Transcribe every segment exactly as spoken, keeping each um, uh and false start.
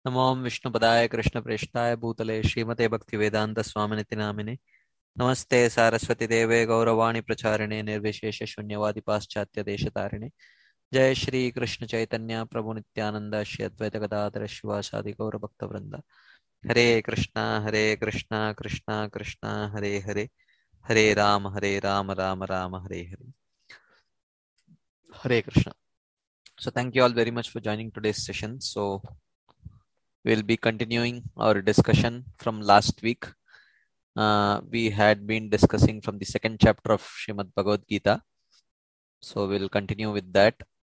नमो विष्णुपदाय कृष्णप्रेष्ठाय भूतले श्रीमते भक्तिवेदान्तस्वामिनिति नामिने नमस्ते सारस्वती देवे गौरवाणी प्रचारिणे निर्विशेष शून्यवादी पाश्चात्य देशतारिणे जय श्री कृष्ण चैतन्य प्रभु नित्यानंद श्री अद्वैत गदाधर शिवासादि गौर भक्त वृंद हरे कृष्णा हरे कृष्णा कृष्णा कृष्णा हरे हरे हरे राम हरे Ram Ram Ram Hare Hare Hare Krishna. So thank you all very much for joining today's session. So we'll be continuing our discussion from last week. Uh, we had been discussing from the second chapter of Srimad Bhagavad Gita. So we'll continue with that.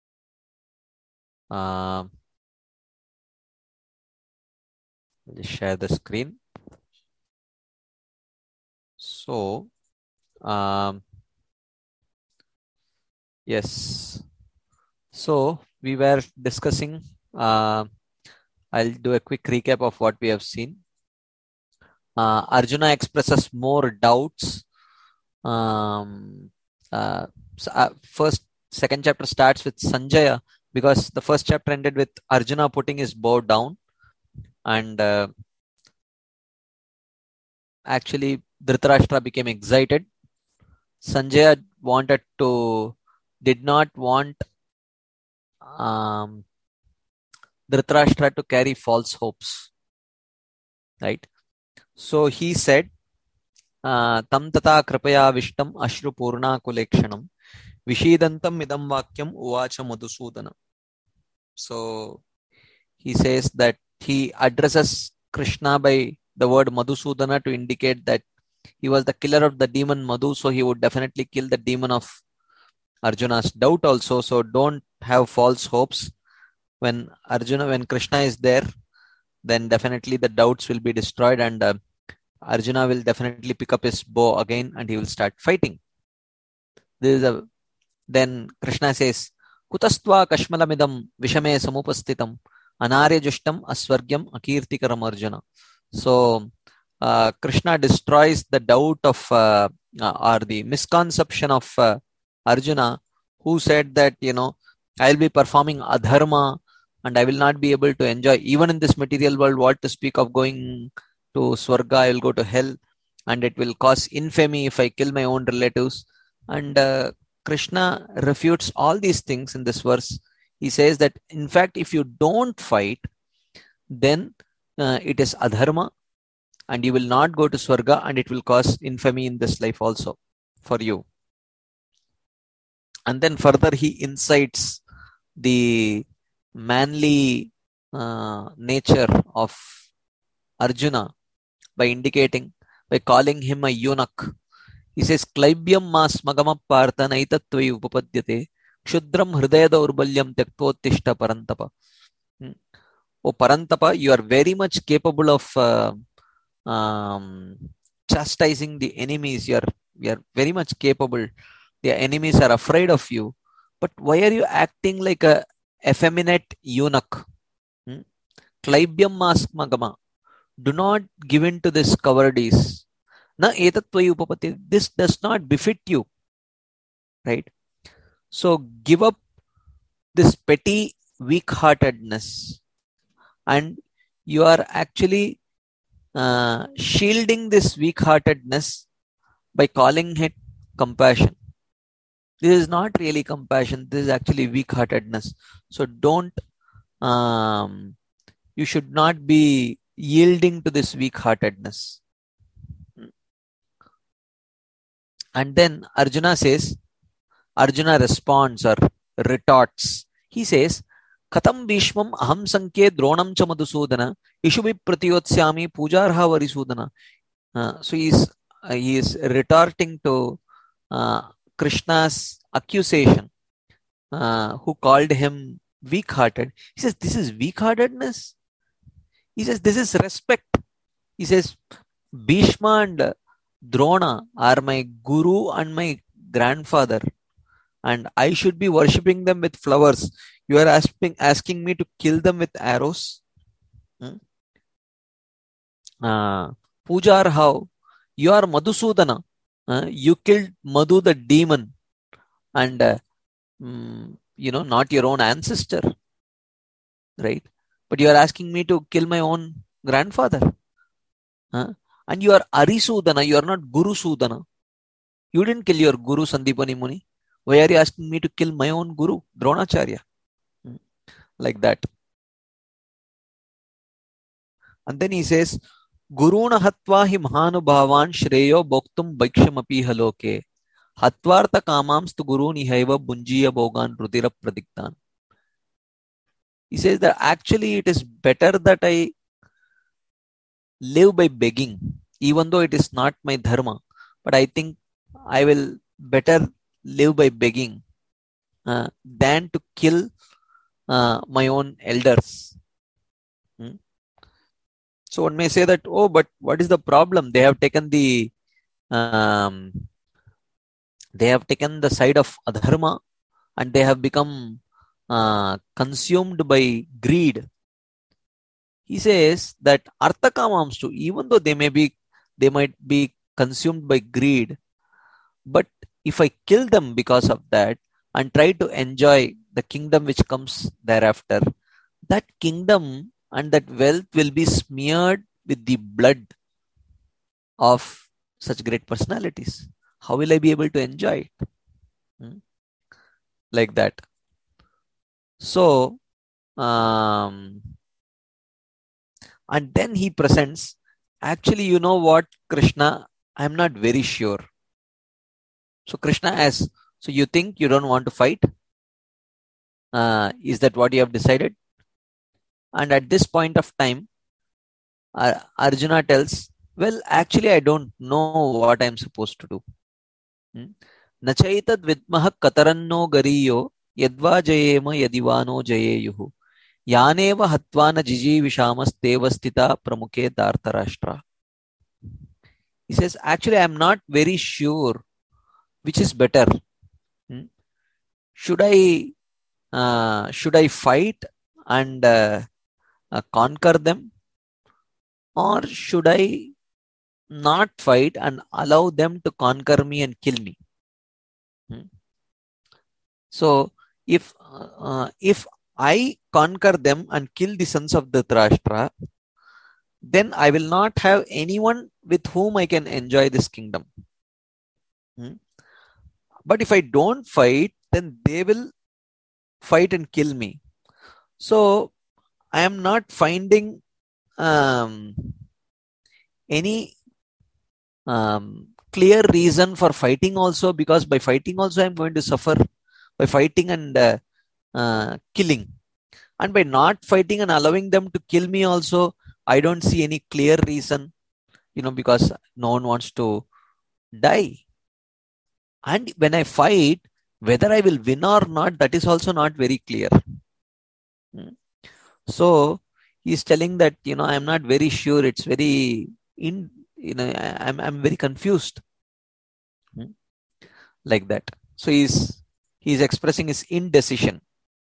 Uh, I'll just share the screen. So, um, yes. So we were discussing, uh, I'll do a quick recap of what we have seen. Uh, Arjuna expresses more doubts. Um, uh, so, uh, first, second chapter starts with Sanjaya because the first chapter ended with Arjuna putting his bow down, and uh, actually Dhritarashtra became excited. Sanjaya wanted to, did not want um, Dhritarashtra to carry false hopes, right? So he said, tam tata kripaya vishtam ashru purna kulekshanam vishidantam idam vakyam uvacha madhusudana. So he says that he addresses Krishna by the word Madhusudana to indicate that he was the killer of the demon Madhu, so he would definitely kill the demon of Arjuna's doubt also. So don't have false hopes. When Arjuna, when Krishna is there, then definitely the doubts will be destroyed, and uh, Arjuna will definitely pick up his bow again and he will start fighting. This is a, then Krishna says, Kutastva kashmalamidam vishame samupastitam anarya jushtam asvargyam akirtikaram Arjuna. So uh, Krishna destroys the doubt of uh, uh, or the misconception of uh, Arjuna, who said that, you know, I'll be performing adharma and I will not be able to enjoy even in this material world, what to speak of going to Swarga. I will go to hell and it will cause infamy if I kill my own relatives. And uh, Krishna refutes all these things in this verse. He says that in fact, if you don't fight, then uh, it is adharma and you will not go to Swarga and it will cause infamy in this life also for you. And then further he incites the manly uh, nature of Arjuna by indicating, by calling him a eunuch. He says, Klaibyam mas magama partha naitatvai upapadyate kshudram hridaya daurbalyam tyaktotishta parantapa. Hmm. Oh Parantapa, you are very much capable of uh, um, chastising the enemies. You are, you are very much capable. The enemies are afraid of you. But why are you acting like a effeminate eunuch? Hmm? Klaibyam mas magama. Do not give in to this cowardice. Na etatvai upapati. This does not befit you. Right? So give up this petty weak-heartedness. And you are actually uh, shielding this weak-heartedness by calling it compassion. This is not really compassion. This is actually weak-heartedness. So don't, um, you should not be yielding to this weak-heartedness. And then Arjuna says, Arjuna responds or retorts. He says, Katam Bhishmam aham sankhe dronam cha madhusudana ishubi pratiyotsyami pujarha varisudana. Uh, so he is, uh, he is retorting to uh, Krishna's accusation, uh, who called him weak-hearted. He says, this is weak-heartedness. He says, this is respect. He says, Bhishma and Drona are my guru and my grandfather, and I should be worshipping them with flowers. You are asking, asking me to kill them with arrows. Hmm? Uh, Pujar, how? You are Madhusudana. Uh, you killed Madhu the demon, and uh, mm, you know, not your own ancestor, right? but you are asking me to kill my own grandfather. Huh? And you are Arisudana, you are not Guru Sudana. You didn't kill your Guru Sandipani Muni. Why are you asking me to kill my own Guru, Dronacharya? Hmm? Like that. And then he says, Guruna hatva hi mahanubhavan shreyo bhoktum bhikshamapi haloke. Hatvartha kamamstu guru nihaiva bunjiya bhogan rudira pradigtan. He says that actually it is better that I live by begging, even though it is not my dharma. But I think I will better live by begging uh, than to kill uh, my own elders. Hmm? So one may say that, oh, but what is the problem? They have taken the um, they have taken the side of adharma and they have become uh, consumed by greed. He says that arthakamamstu, even though they may be, they might be consumed by greed, but if I kill them because of that and try to enjoy the kingdom which comes thereafter, that kingdom and that wealth will be smeared with the blood of such great personalities. How will I be able to enjoy it? Hmm? Like that. So, um, and then he presents, actually, you know what, Krishna, I'm not very sure. So Krishna asks, so you think you don't want to fight? Uh, is that what you have decided? And at this point of time, uh, Arjuna tells, well, actually, I don't know what I'm supposed to do. Nachaitad vidmaha kataranno gariyo yadva jayema yadivano jayeyuhu yaneva hatvana jiji vishamas devastita pramuke dhartarashtra. He says, actually, I'm not very sure which is better. Hmm? Should I uh, should I fight and uh, uh, conquer them, or should I not fight and allow them to conquer me and kill me? Hmm? So if uh, if I conquer them and kill the sons of Dhritarashtra, then I will not have anyone with whom I can enjoy this kingdom. Hmm? But if I don't fight, then they will fight and kill me. So I am not finding um, any um, clear reason for fighting also, because by fighting also I am going to suffer by fighting and uh, uh, killing. And by not fighting and allowing them to kill me also, I don't see any clear reason, you know, because no one wants to die. And when I fight, whether I will win or not, that is also not very clear. Hmm. So he's telling that, you know, I'm not very sure. It's very, in, you know, I, I'm, I'm very confused. Hmm. Like that. So he's, he's expressing his indecision.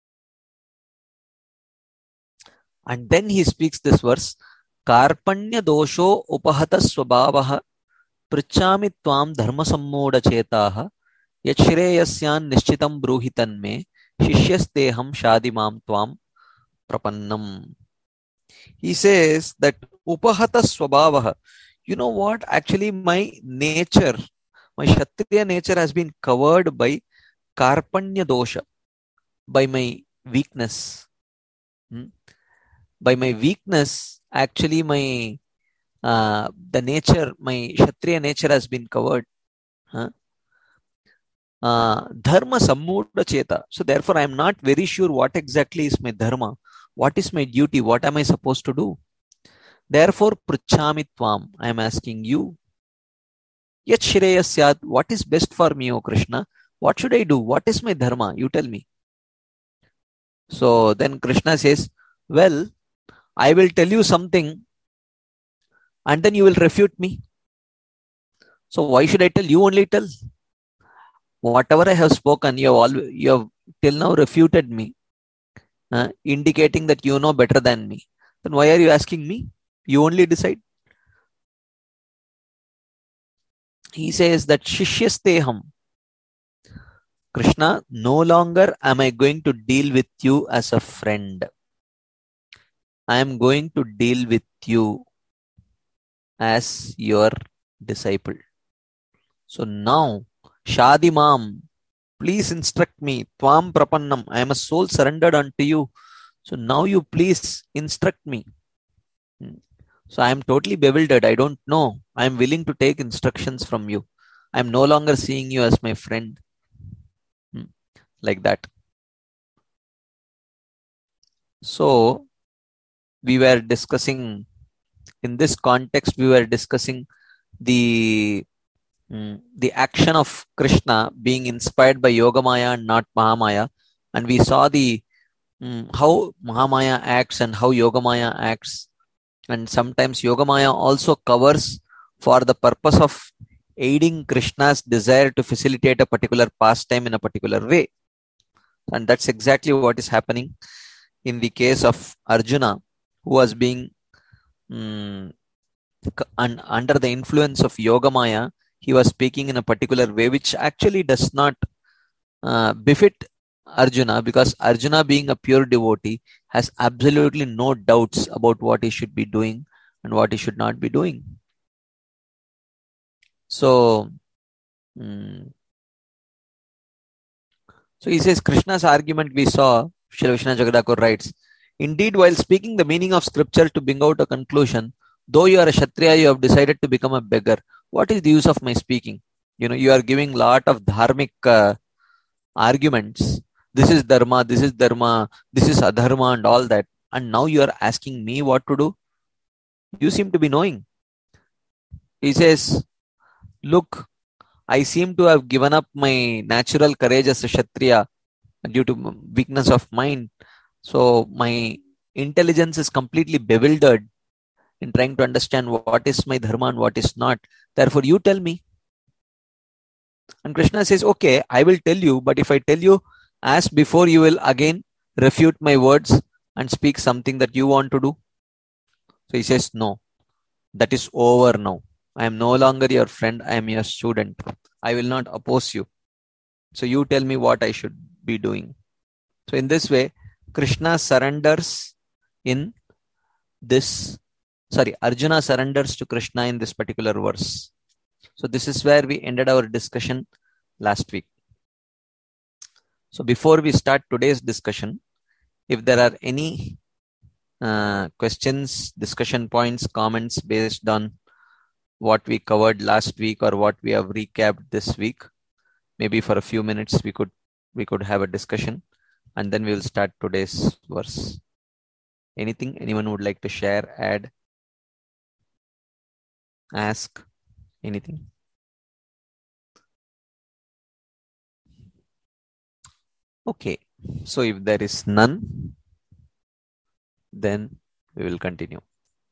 And then he speaks this verse, Karpanya dosho upahata swabhavaha Prichami tvam dharma sammoda chetaha yachreyasyan nishchitam bruhitan me shishyasteham shadimam tvam prapannam. He says that upahata swabhavaha, you know what, actually my nature, my Kshatriya nature has been covered by Karpanya dosha, by my weakness. Hmm? By my weakness, actually my uh, the nature, my Kshatriya nature has been covered. Huh? Uh, dharma sammuda cheta. So therefore I am not very sure what exactly is my dharma, what is my duty, what am I supposed to do. Therefore pruchami tvam, I am asking you, yat shreya syad, what is best for me, O Krishna? What should I do? What is my dharma? You tell me. So then Krishna says, well, I will tell you something and then you will refute me. So why should I tell? You only tell. Whatever I have spoken, you have, all, you have till now refuted me, uh, indicating that you know better than me. Then why are you asking me? You only decide. He says that Shishyasteham, Krishna, no longer am I going to deal with you as a friend. I am going to deal with you as your disciple. So now, Shadi Mam, please instruct me. Tvam Prapannam. I am a soul surrendered unto you. So now you please instruct me. So I am totally bewildered. I don't know. I am willing to take instructions from you. I am no longer seeing you as my friend. Like that. So we were discussing, in this context, we were discussing the Mm. the action of Krishna being inspired by Yogamaya and not Mahamaya, and we saw the mm, how Mahamaya acts and how Yogamaya acts, and sometimes Yogamaya also covers for the purpose of aiding Krishna's desire to facilitate a particular pastime in a particular way, and that's exactly what is happening in the case of Arjuna, who was being mm, un- under the influence of Yogamaya. He was speaking in a particular way which actually does not uh, befit Arjuna, because Arjuna, being a pure devotee, has absolutely no doubts about what he should be doing and what he should not be doing. So, mm, so he says Krishna's argument we saw, Srila Vishwanath Jagadakur writes, indeed, while speaking the meaning of scripture to bring out a conclusion, though you are a Kshatriya, you have decided to become a beggar. What is the use of my speaking? You know, you are giving lot of dharmic uh, arguments. This is dharma, this is dharma, this is adharma, and all that. And now you are asking me what to do? You seem to be knowing. He says, look, I seem to have given up my natural courage as a Kshatriya due to weakness of mind. So my intelligence is completely bewildered in trying to understand what is my dharma and what is not. Therefore, you tell me. And Krishna says, okay, I will tell you, but if I tell you, as before, you will again refute my words and speak something that you want to do. So he says, no, that is over now. I am no longer your friend. I am your student. I will not oppose you. So you tell me what I should be doing. So in this way, Krishna surrenders in this, sorry, Arjuna surrenders to Krishna in this particular verse. So this is where we ended our discussion last week. So before we start today's discussion, if there are any uh, questions, discussion points, comments based on what we covered last week or what we have recapped this week, maybe for a few minutes we could we could have a discussion, and then we will start today's verse. Anything anyone would like to share, add, ask, anything? Okay, so if there is none, then we will continue.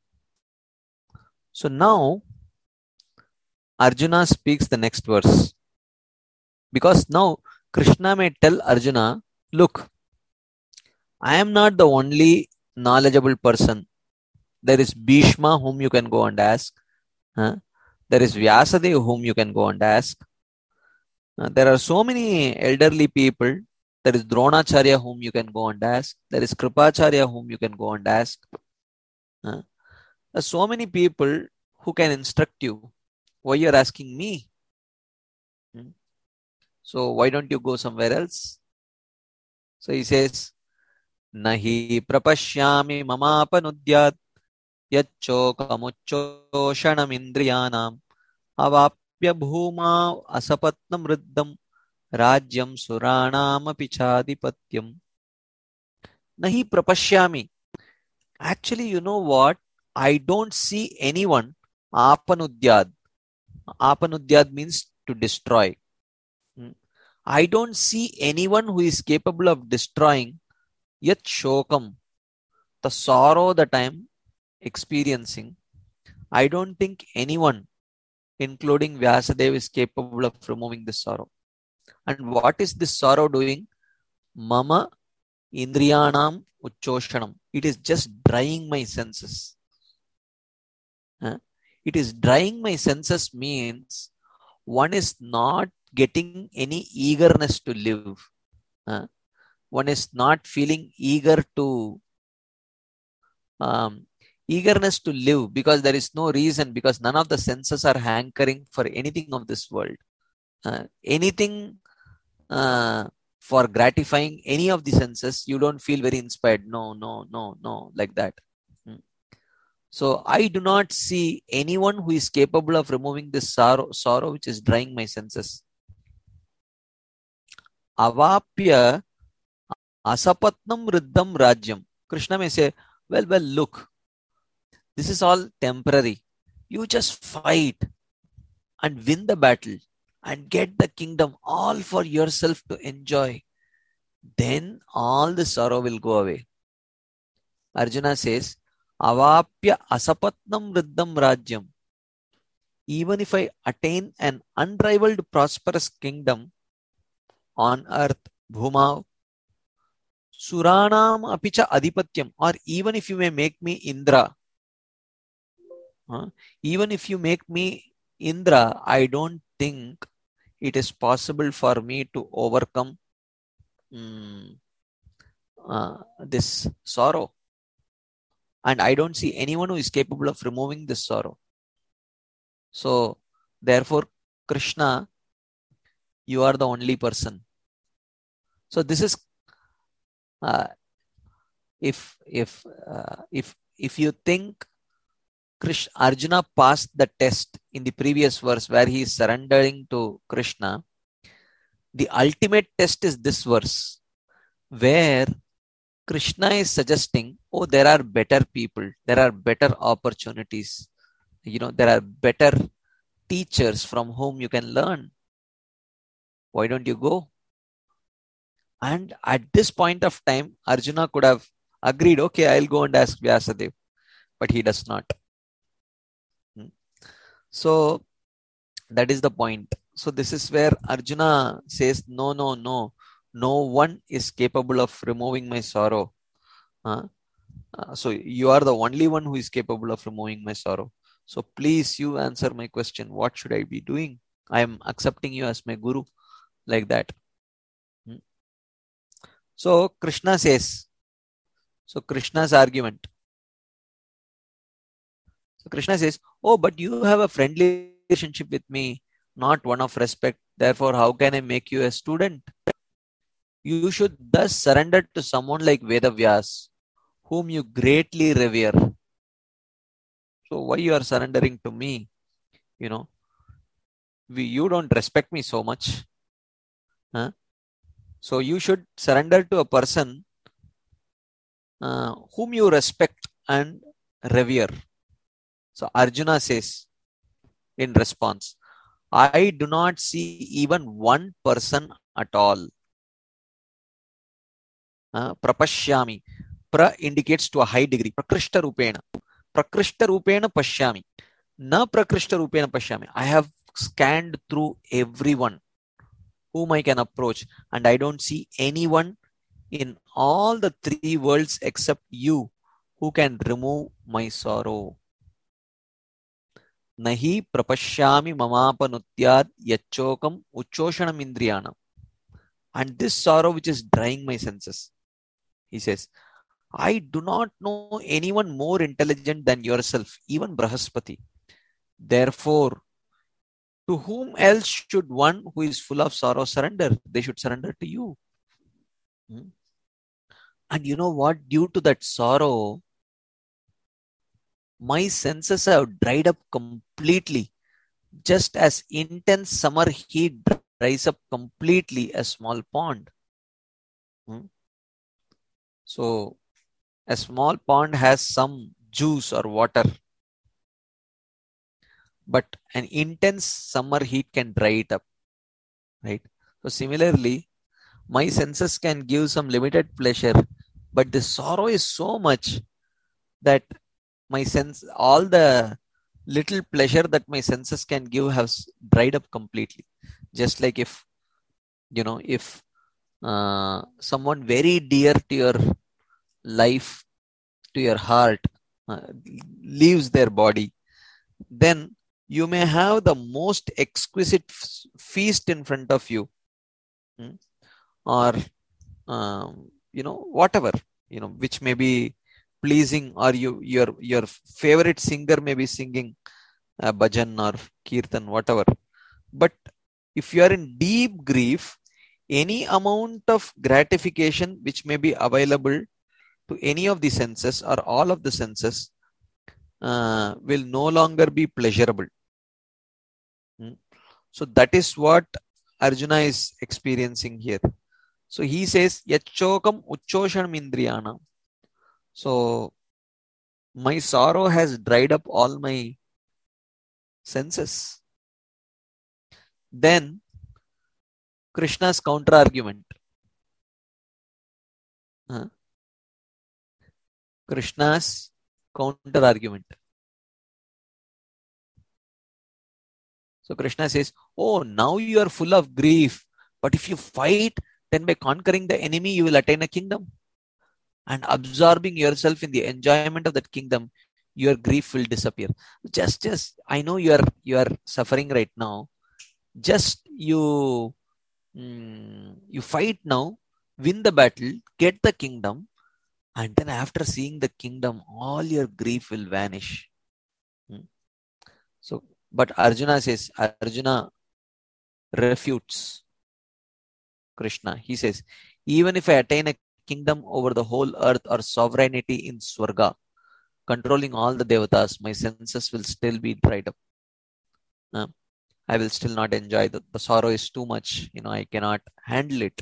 So now Arjuna speaks the next verse, because now Krishna may tell Arjuna, look, I am not the only knowledgeable person. There is Bhishma whom you can go and ask. Huh? There is Vyasadeva whom you can go and ask. Uh, there are so many elderly people. There is Dronacharya whom you can go and ask. There is Kripacharya whom you can go and ask. Uh, there are so many people who can instruct you. Why you are asking me? Hmm? So why don't you go somewhere else? So he says, Nahi prapashyami mamapanudyat yacchokamuchoshanam indriyanam avapya bhuma asapatnam riddham Rajyam Suranam Pichadipatyam. Nahi prapashyami. Actually, you know what? I don't see anyone. Apanudyad. Apanudyad means to destroy. I don't see anyone who is capable of destroying yat shokam, the sorrow that I am experiencing. I don't think anyone, including Vyasadeva, is capable of removing this sorrow. And what is this sorrow doing? Mama Indriyanam Uchoshanam. It is just drying my senses. Uh, it is drying my senses means one is not getting any eagerness to live. Uh, one is not feeling eager to um, eagerness to live, because there is no reason, because none of the senses are hankering for anything of this world. Uh, anything uh, for gratifying any of the senses, you don't feel very inspired. No, no, no, no, like that. Hmm. So I do not see anyone who is capable of removing this sorrow, sorrow which is drying my senses. Avapya asapatnam riddham rajyam. Krishna may say, well, well, look, this is all temporary. You just fight and win the battle and get the kingdom all for yourself to enjoy. Then all the sorrow will go away. Arjuna says, Avapya asapatnam riddham rajyam. Even if I attain an unrivaled prosperous kingdom on earth, Bhumav, Suranam apicha adipatyam, or even if you may make me Indra, huh? Even if you make me Indra, I don't think it is possible for me to overcome mm, uh, this sorrow. And I don't see anyone who is capable of removing this sorrow. So, therefore, Krishna, you are the only person. So, this is uh, if if uh, if if you think Krishna, Arjuna passed the test in the previous verse where he is surrendering to Krishna, the ultimate test is this verse where Krishna is suggesting, oh, there are better people, there are better opportunities, you know, there are better teachers from whom you can learn. Why don't you go? And at this point of time, Arjuna could have agreed, okay, I'll go and ask Vyasadeva, but he does not. So that is the point. So this is where Arjuna says, no, no, no, no one is capable of removing my sorrow. Huh? Uh, so you are the only one who is capable of removing my sorrow. So please, you answer my question. What should I be doing? I am accepting you as my guru, like that. Hmm. So Krishna says, so Krishna's argument. So Krishna says, oh, but you have a friendly relationship with me, not one of respect. Therefore, how can I make you a student? You should thus surrender to someone like Vedavyas, whom you greatly revere. So why you are surrendering to me? You know, we, you don't respect me so much. Huh? So you should surrender to a person uh, whom you respect and revere. So Arjuna says in response, I do not see even one person at all. Uh, prapashyami. Pra indicates to a high degree. Prakrishta rupena. Prakrishta rupena pashyami. Na prakrishta rupena pashyami. I have scanned through everyone whom I can approach, and I don't see anyone in all the three worlds except you who can remove my sorrow. Nahi prapashyami mamapanutyad yachokam uchoshanam indriyanam. And this sorrow which is drying my senses. He says, I do not know anyone more intelligent than yourself, even Brahaspati. Therefore, to whom else should one who is full of sorrow surrender? They should surrender to you. Hmm? And you know what? Due to that sorrow, my senses have dried up completely, just as intense summer heat dries up completely a small pond. Hmm? So, a small pond has some juice or water, but an intense summer heat can dry it up, right? So, similarly, my senses can give some limited pleasure, but the sorrow is so much that my sense, all the little pleasure that my senses can give has dried up completely. Just like if, you know, if uh, someone very dear to your life, to your heart, uh, leaves their body, then you may have the most exquisite f- feast in front of you, hmm? or um, you know, whatever, you know, which may be pleasing, or you your your favorite singer may be singing uh, bhajan or kirtan, whatever. But if you are in deep grief, any amount of gratification which may be available to any of the senses or all of the senses uh, will no longer be pleasurable. Hmm. So that is what Arjuna is experiencing here. So he says, Yachokam Uchoshanam Indriyana. So my sorrow has dried up all my senses. Then Krishna's counter argument. Huh? Krishna's counter argument. So Krishna says, oh, now you are full of grief. But if you fight, then by conquering the enemy, you will attain a kingdom. And absorbing yourself in the enjoyment of that kingdom, your grief will disappear. Just, just, I know you are, you are suffering right now. Just you, mm, you fight now, win the battle, get the kingdom. And then after seeing the kingdom, all your grief will vanish. Hmm. So, but Arjuna says, Arjuna refutes Krishna. He says, even if I attain a kingdom over the whole earth or sovereignty in Swarga, controlling all the devatas, my senses will still be dried up. Uh, I will still not enjoy the, the sorrow is too much. You know, I cannot handle it.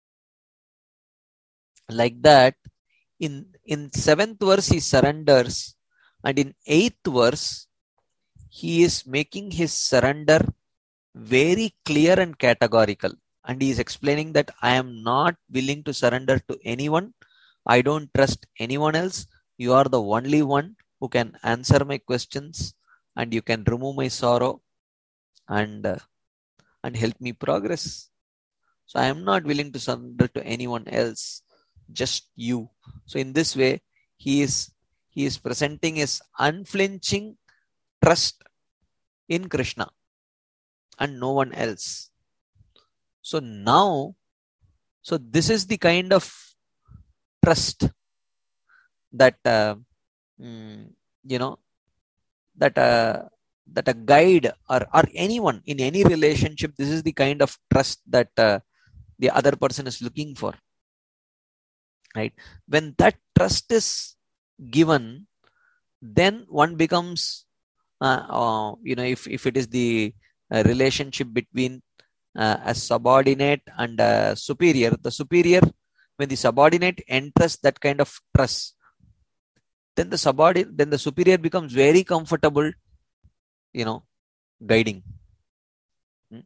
Like that, in, in seventh verse, he surrenders. And in eighth verse, he is making his surrender very clear and categorical. And he is explaining that I am not willing to surrender to anyone. I don't trust anyone else. You are the only one who can answer my questions and you can remove my sorrow and, uh, and help me progress. So I am not willing to surrender to anyone else, just you. So in this way, he is, he is presenting his unflinching trust in Krishna and no one else. So now, so this is the kind of trust that, uh, mm, you know, that, uh, that a guide or, or anyone in any relationship, this is the kind of trust that uh, the other person is looking for. Right? When that trust is given, then one becomes, uh, uh, you know, if, if it is the uh, relationship between uh, a subordinate and a superior, the superior, when the subordinate enters that kind of trust, then the subordinate, then the superior becomes very comfortable, you know, guiding. Hmm?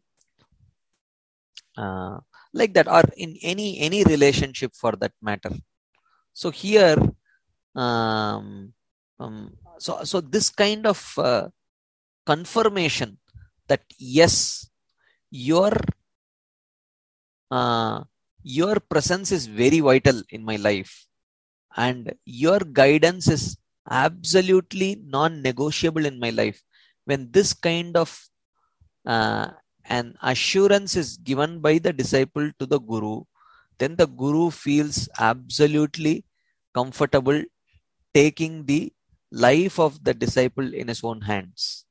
Uh, like that, or in any any relationship for that matter. So here, um, um, so so this kind of uh, confirmation that yes, your uh, your presence is very vital in my life, and your guidance is absolutely non-negotiable in my life. When this kind of uh, an assurance is given by the disciple to the guru, then the guru feels absolutely comfortable taking the life of the disciple in his own hands.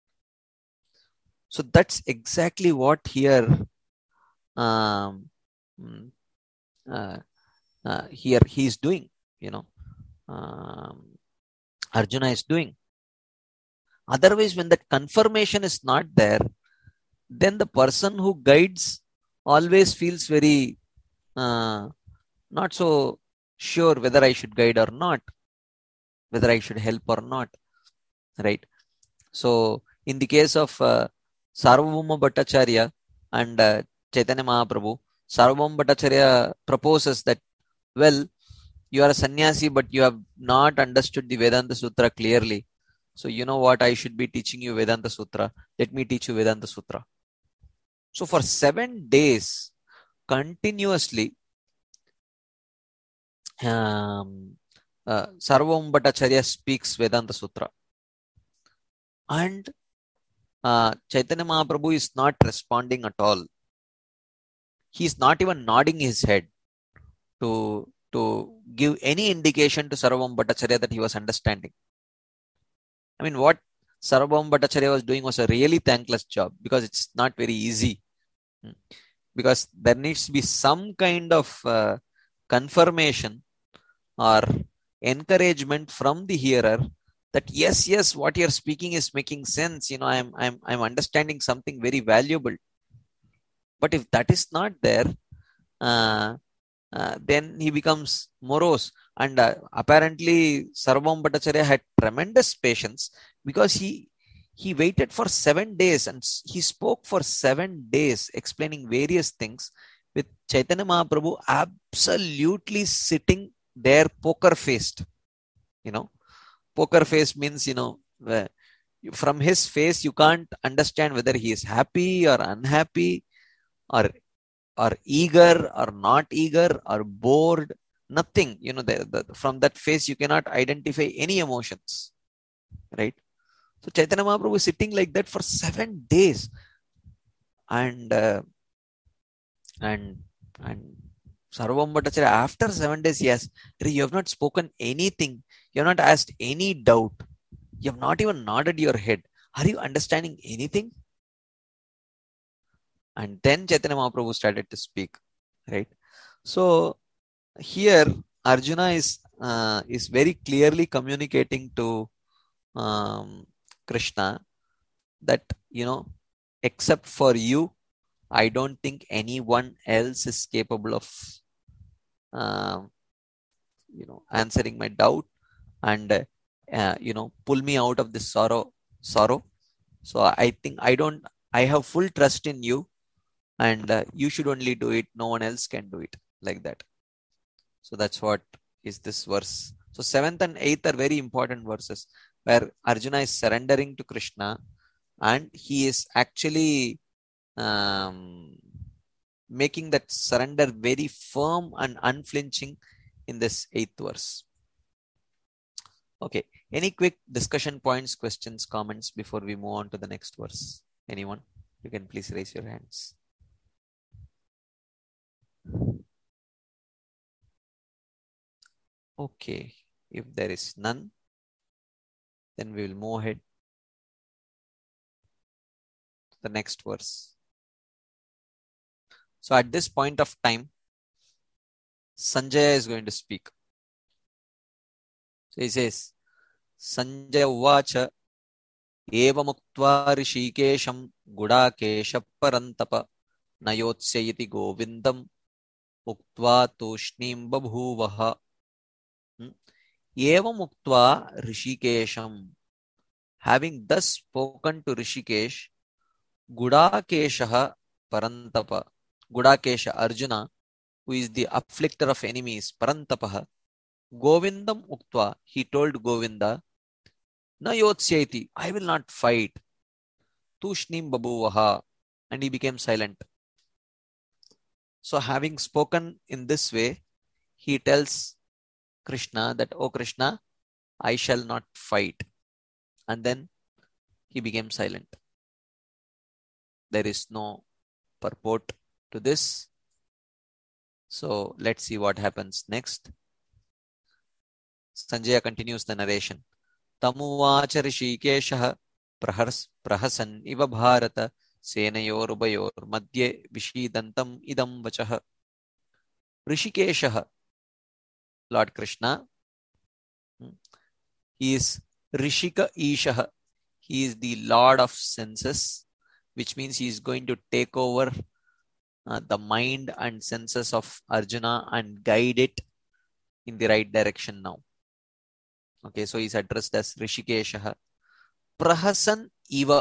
So that's exactly what here um, uh, uh, here he is doing, you know, um, Arjuna is doing. Otherwise, when that confirmation is not there, then the person who guides always feels very uh, not so sure whether I should guide or not, whether I should help or not, right? So, in the case of uh, Sarvabhauma Bhattacharya and uh, Chaitanya Mahaprabhu, Sarvabhauma Bhattacharya proposes that, well, you are a sannyasi, but you have not understood the Vedanta Sutra clearly. So, you know what? I should be teaching you Vedanta Sutra. Let me teach you Vedanta Sutra. So, for seven days, continuously, um, uh, Sarvabhauma Bhattacharya speaks Vedanta Sutra. And uh, Chaitanya Mahaprabhu is not responding at all. He is not even nodding his head to to give any indication to Sarvabhauma Bhattacharya that he was understanding. I mean, what Sarvabhauma Bhattacharya was doing was a really thankless job, because it's not very easy. Because there needs to be some kind of uh, confirmation or encouragement from the hearer that yes, yes, what you're speaking is making sense. You know, I'm, I'm, I'm understanding something very valuable. But if that is not there, uh, uh, then he becomes morose. And uh, apparently, Sarvabhauma Bhattacharya had tremendous patience, because he he waited for seven days and he spoke for seven days, explaining various things, with Chaitanya Mahaprabhu absolutely sitting there, poker faced. You know, poker face means, you know, from his face you can't understand whether he is happy or unhappy, or or eager or not eager, or bored. Nothing. You know, the, the, from that face you cannot identify any emotions, right? So Chaitanya Mahaprabhu is sitting like that for seven days, and uh, and and Sarvabhauma Bhattacharya, after seven days, yes, you have not spoken anything, you have not asked any doubt, you have not even nodded your head. Are you understanding anything? And then Chaitanya Mahaprabhu started to speak, right? So here Arjuna is uh, is very clearly communicating to um, Krishna that, you know, except for you, I don't think anyone else is capable of um, you know, answering my doubt and uh, you know, pull me out of this sorrow sorrow. So I think I don't I have full trust in you, and uh, you should only do it, no one else can do it, like that. So that's what is this verse. So seventh and eighth are very important verses, where Arjuna is surrendering to Krishna, and he is actually um, making that surrender very firm and unflinching in this eighth verse. Okay, any quick discussion points, questions, comments before we move on to the next verse? Anyone? You can please raise your hands. Okay, if there is none, then we will move ahead to the next verse. So at this point of time, Sanjaya is going to speak. So he says, Sanjaya Uvacha Evamuktva Rishikesham Gudakesha Parantapa Nayotsayiti Govindam Uktva Tushnim Babhuvaha. Evamuktva Rishikesham. Having thus spoken to Rishikesh, Gudakesha Parantapa. Gudakesha, Arjuna, who is the afflictor of enemies, Parantapaha, Govindam Uktva, he told Govinda, Na Yotsyati, I will not fight. Tushnim Babhuvaha, and he became silent. So having spoken in this way, he tells Krishna that, oh Krishna, I shall not fight. And then he became silent. There is no purport to this. So let's see what happens next. Sanjaya continues the narration. Tamuvacha Rishikeshaha prahasan iva bharata senayor ubayor madhye vishidantam idam vachaha. Rishikeshaha, Lord Krishna, he is Rishika Ishaha. He is the Lord of senses, which means he is going to take over Uh, the mind and senses of Arjuna and guide it in the right direction now. Okay, so he's addressed as Rishikeshaha. Prahasan Iva.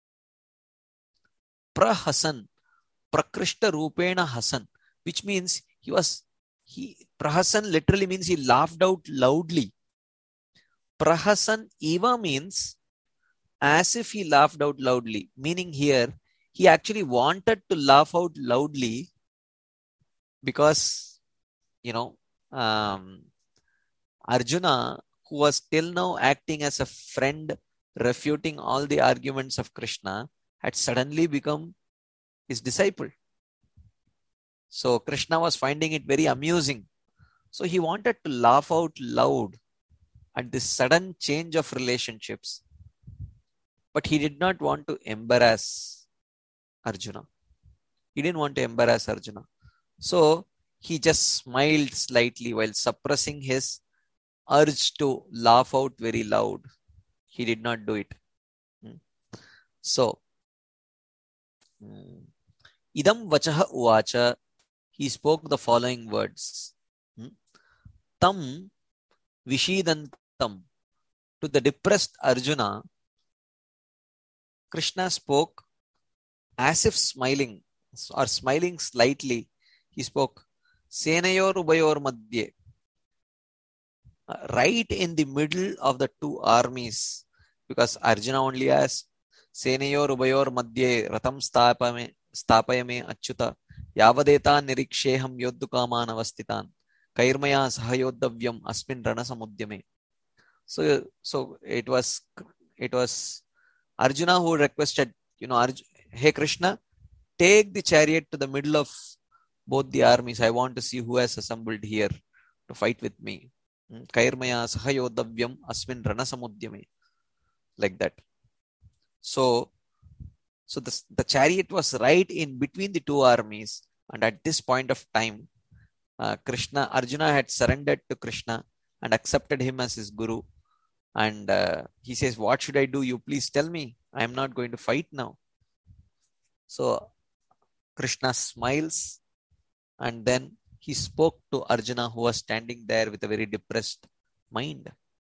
Prahasan. Prakrishta Rupena Hasan. Which means he was, he, Prahasan literally means he laughed out loudly. Prahasan Iva means as if he laughed out loudly. Meaning here, he actually wanted to laugh out loudly because, you know, um, Arjuna, who was till now acting as a friend, refuting all the arguments of Krishna, had suddenly become his disciple. So Krishna was finding it very amusing So he wanted to laugh out loud at this sudden change of relationships, but he did not want to embarrass Arjuna. He didn't want to embarrass Arjuna. So he just smiled slightly while suppressing his urge to laugh out very loud. He did not do it. So, idam vachaha uvacha, he spoke the following words. Tam vishidantam, to the depressed Arjuna, Krishna spoke as if smiling or smiling slightly. He spoke, Senayor ubayor madhye, right in the middle of the two armies, because Arjuna only asked, Senayor ubayor madhye ratam stapame stapayame achyuta yavadeta niriksheham yoddukaman avastitan kairmaya sahayodavyam asmin ranasamudyame. So, so it was it was Arjuna who requested, you know, Arjuna, hey Krishna, take the chariot to the middle of both the armies. I want to see who has assembled here to fight with me. Kairmaya sahayodavyam asmin ranasamudyame. Like that. So, so the, the chariot was right in between the two armies. And at this point of time, uh, Krishna, Arjuna had surrendered to Krishna and accepted him as his guru. And uh, he says, what should I do? You please tell me. I am not going to fight now. So Krishna smiles, and then he spoke to Arjuna, who was standing there with a very depressed mind.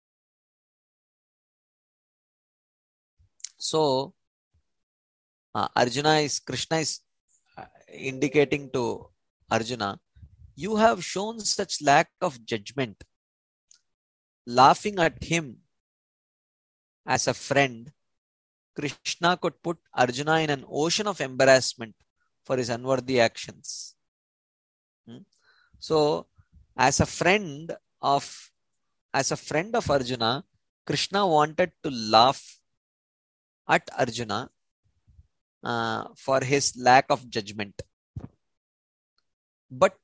So uh, Arjuna is, Krishna is uh, indicating to Arjuna, you have shown such lack of judgment. Laughing at him as a friend, Krishna could put Arjuna in an ocean of embarrassment for his unworthy actions. Hmm? So, as a friend of, as a friend of Arjuna, Krishna wanted to laugh at Arjuna uh, for his lack of judgment. But,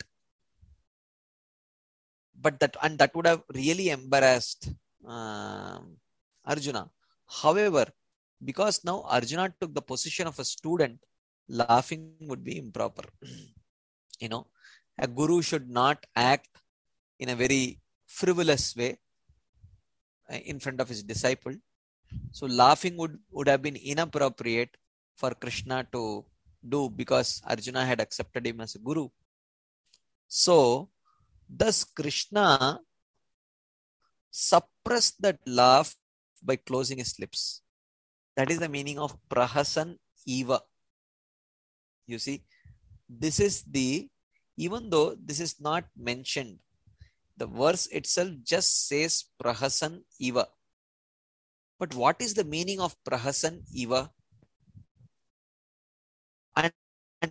but that, and that would have really embarrassed uh, Arjuna. However, because now Arjuna took the position of a student, laughing would be improper. You know, a guru should not act in a very frivolous way in front of his disciple. So laughing would, would have been inappropriate for Krishna to do, because Arjuna had accepted him as a guru. So, thus Krishna suppressed that laugh by closing his lips. That is the meaning of prahasan eva. You see, this is the, even though this is not mentioned, the verse itself just says prahasan eva. But what is the meaning of prahasan eva? And, and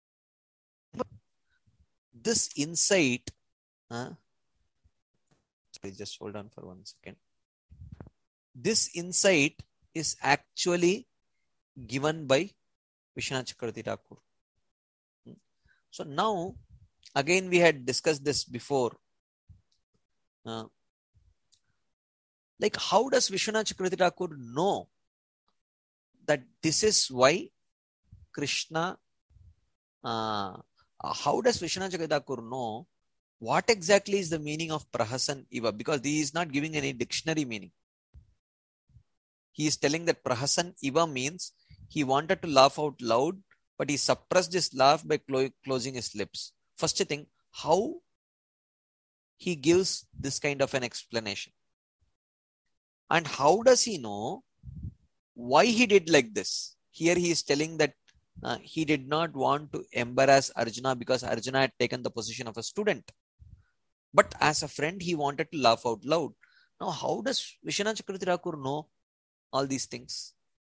this insight, uh, please just hold on for one second. This insight is actually given by Vishwanath Chakravarti Thakur. So now, again, we had discussed this before. Uh, like, how does Vishwanath Chakravarti Thakur know that this is why Krishna, uh, how does Vishwanath Chakravarti Thakur know what exactly is the meaning of prahasan eva? Because he is not giving any dictionary meaning. He is telling that prahasan eva means he wanted to laugh out loud, but he suppressed his laugh by clo- closing his lips. First thing, how he gives this kind of an explanation? And how does he know why he did like this? Here he is telling that uh, he did not want to embarrass Arjuna because Arjuna had taken the position of a student. But as a friend, he wanted to laugh out loud. Now, how does Vishwanath Chakravarti Thakur know all these things?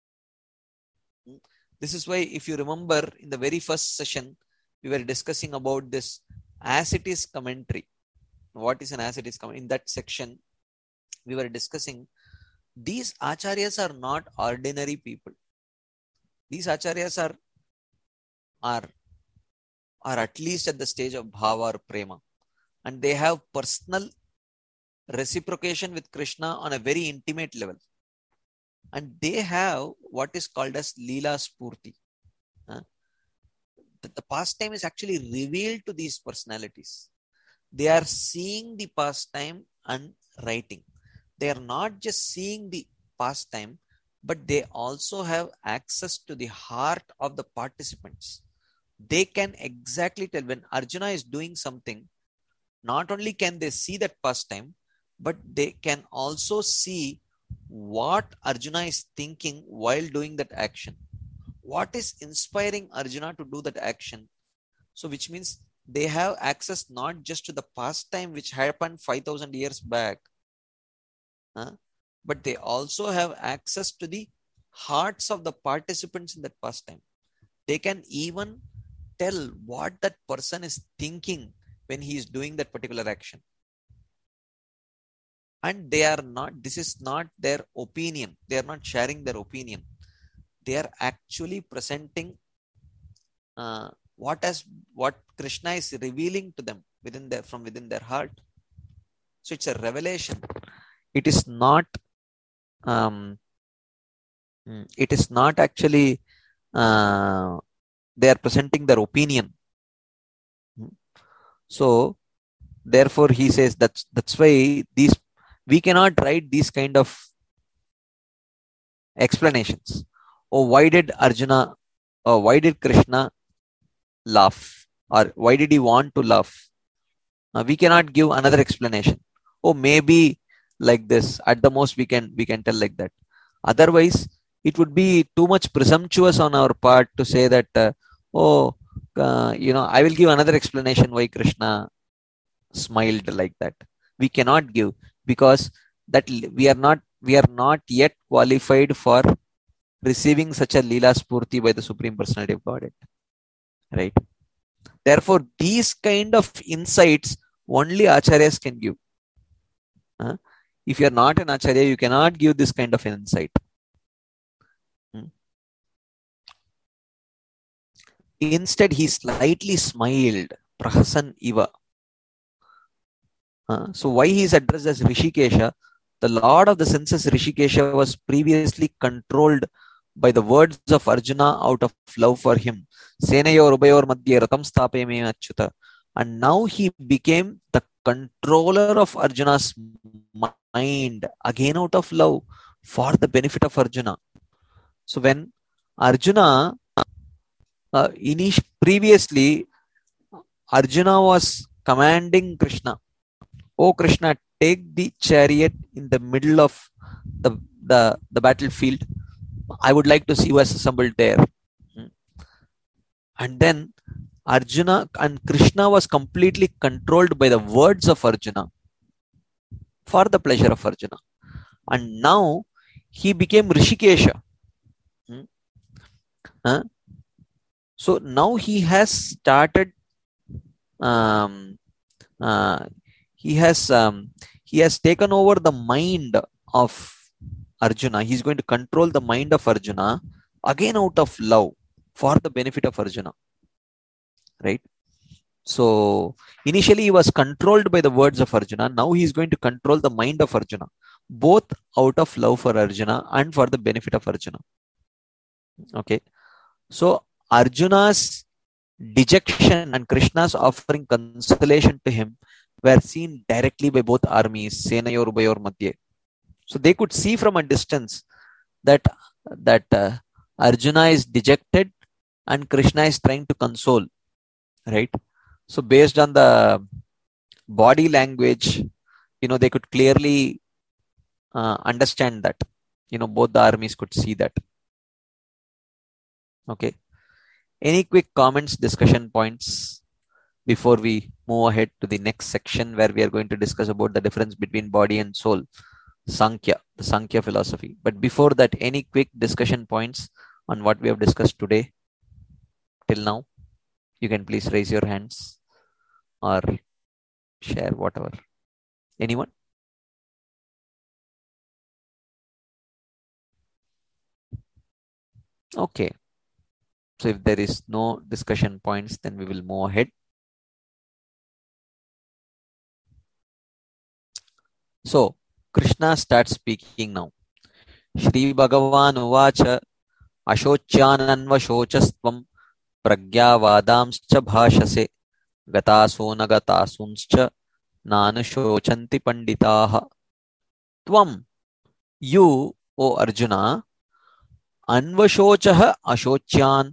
This is why, if you remember, in the very first session, we were discussing about this as it is commentary. What is an as it is commentary? In that section, we were discussing these acharyas are not ordinary people. These acharyas are, are, are at least at the stage of bhava or prema. and they have personal reciprocation with Krishna on a very intimate level. And they have what is called as Leela Spurti. Uh, the, the pastime is actually revealed to these personalities. They are seeing the pastime and writing. They are not just seeing the pastime, but they also have access to the heart of the participants. They can exactly tell when Arjuna is doing something. Not only can they see that pastime, but they can also see what Arjuna is thinking while doing that action. What is inspiring Arjuna to do that action? So, which means they have access not just to the pastime which happened five thousand years back, uh, but they also have access to the hearts of the participants in that pastime. They can even tell what that person is thinking when he is doing that particular action. And they are not, this is not their opinion. They are not sharing their opinion. They are actually presenting uh, what as what Krishna is revealing to them within their from within their heart. So it's a revelation. It is not um, it is not actually uh, they are presenting their opinion. So therefore he says that's that's why these we cannot write these kind of explanations. Oh, why did Arjuna or why did Krishna laugh? Or why did he want to laugh? Uh, we cannot give another explanation. Oh, maybe like this. At the most, we can we can tell like that. Otherwise, it would be too much presumptuous on our part to say that. Uh, oh, uh, you know, I will give another explanation why Krishna smiled like that. We cannot give because that we are not we are not yet qualified for receiving such a Leela Spurti by the Supreme Personality of Godhead. Right? Therefore, these kind of insights only Acharyas can give. Uh, if you are not an Acharya, you cannot give this kind of insight. Hmm. Instead, he slightly smiled, Prahasan Iva. Uh, so, why he is addressed as Rishikesha? The Lord of the senses, Rishikesha, was previously controlled by the words of Arjuna out of love for him. Senayor Ubayor Madhye Ratam Stapayame Achyuta. And now he became the controller of Arjuna's mind, again out of love, for the benefit of Arjuna. So when Arjuna, uh, init- previously, Arjuna was commanding Krishna, oh Krishna, take the chariot in the middle of the, the, the battlefield. I would like to see who has assembled there. And then Arjuna and Krishna was completely controlled by the words of Arjuna for the pleasure of Arjuna. And now he became Rishikesha. Hmm? Huh? So now he has started, um, uh, he has um, he has taken over the mind of Arjuna. He's going to control the mind of Arjuna again out of love for the benefit of Arjuna. Right? So initially he was controlled by the words of Arjuna. Now he is going to control the mind of Arjuna, both out of love for Arjuna and for the benefit of Arjuna. Okay. So Arjuna's dejection and Krishna's offering consolation to him were seen directly by both armies, Senayor Ubayor Madhye. So they could see from a distance that that uh, Arjuna is dejected and Krishna is trying to console. Right? So based on the body language, you know, they could clearly uh, understand that. You know, both the armies could see that. Okay. Any quick comments, discussion points before we move ahead to the next section where we are going to discuss about the difference between body and soul, Sankhya, the Sankhya philosophy. But before that, any quick discussion points on what we have discussed today till now? You can please raise your hands or share whatever. Anyone? Okay. So if there is no discussion points, then we will move ahead. So Krishna starts speaking now. Shri Bhagavan Uvacha Ashocyananvashocastvam Pragyavadamscha bhashase Gataso nagatasuncha Nanushocanti panditaha. Tvam, you, O Arjuna, Anvashochaha Ashocyan.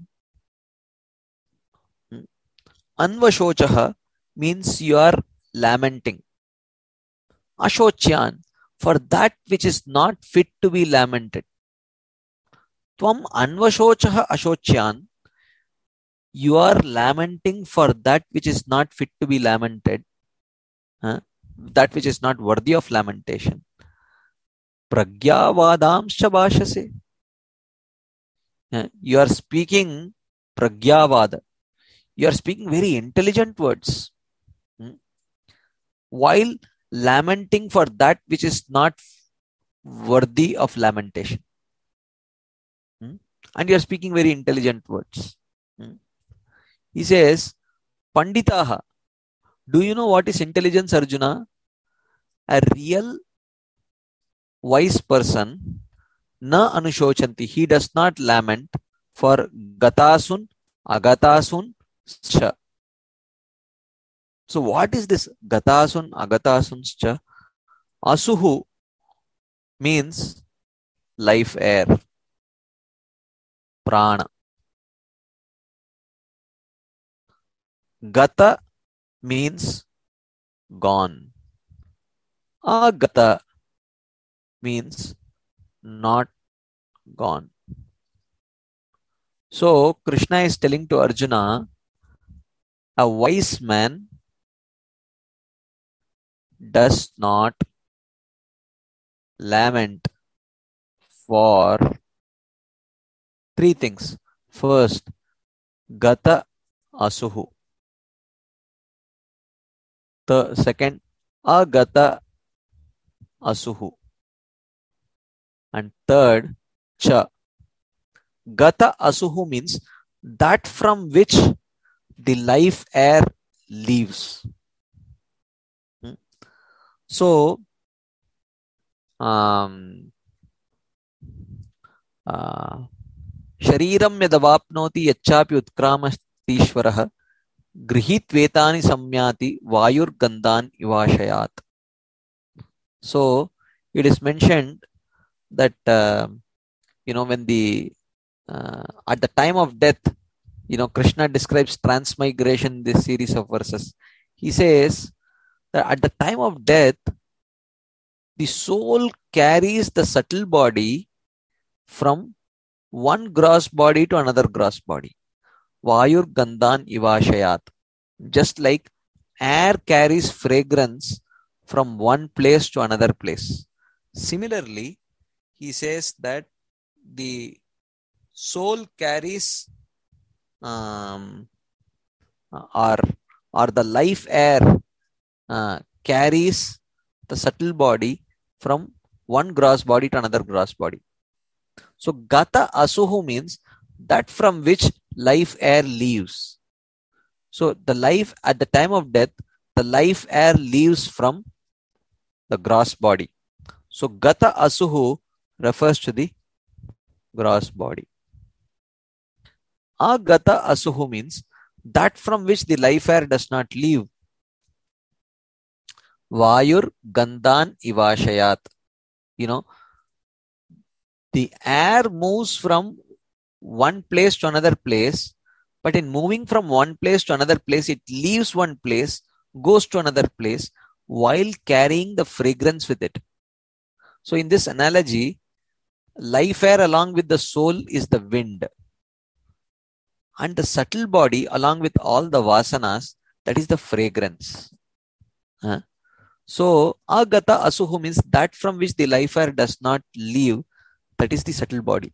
Anvashochaha means you are lamenting. Ashocyan, for that which is not fit to be lamented. Tvam Anvashochaha Ashocyan, you are lamenting for that which is not fit to be lamented, huh? That which is not worthy of lamentation. Pragyavadamscha bhashase. You are speaking pragyavada. You are speaking very intelligent words. Hmm? While lamenting for that which is not worthy of lamentation. Hmm? And you are speaking very intelligent words. Hmm? He says, Panditaha. Do you know what is intelligence, Arjuna? A real wise person, na anushochanti. He does not lament for gatasun, agatasun, cha. So what is this gatasun, agatasun, cha? Asuhu means life air, prana. Gata means gone. Agata means not gone. So Krishna is telling to Arjuna, a wise man does not lament for three things. First, gata asuhu. The second, agata asuhu. And third, cha. Gata asuhu means that from which the life air leaves. Hmm? So, um, uh, Shariram yadavapnoti yachapi utkramashtishvaraha grihitvetani samyati vayur gandan ivashayat. So, it is mentioned that, uh, you know, when the, uh, at the time of death, you know, Krishna describes transmigration in this series of verses. He says that at the time of death, the soul carries the subtle body from one gross body to another gross body. Vayur Gandhan Ivashayat. Just like air carries fragrance from one place to another place. Similarly, he says that the soul carries um, or, or the life air uh, carries the subtle body from one gross body to another gross body. So Gata Asuhu means that from which life air leaves. So the life at the time of death, the life air leaves from the gross body. So Gata Asuhu refers to the gross body. Agata Asuhu means that from which the life air does not leave. Vayur Gandhan Ivashayat. You know, the air moves from one place to another place, but in moving from one place to another place, it leaves one place, goes to another place, while carrying the fragrance with it. So in this analogy, life air along with the soul is the wind. And the subtle body along with all the vasanas, that is the fragrance. Huh? So, agata asuhu means that from which the life air does not leave, that is the subtle body.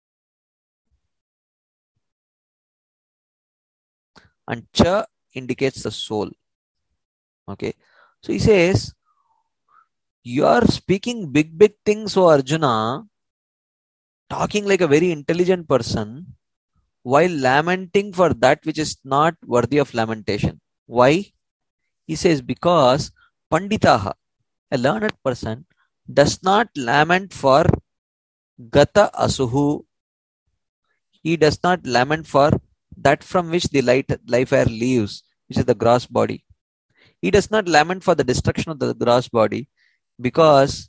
And cha indicates the soul. Okay. So he says, you are speaking big, big things, O Arjuna, talking like a very intelligent person, while lamenting for that which is not worthy of lamentation. Why? He says, because Panditaha, A learned person does not lament for gata asuhu. He does not lament for that from which the light, life air leaves, which is the gross body. He does not lament for the destruction of the gross body because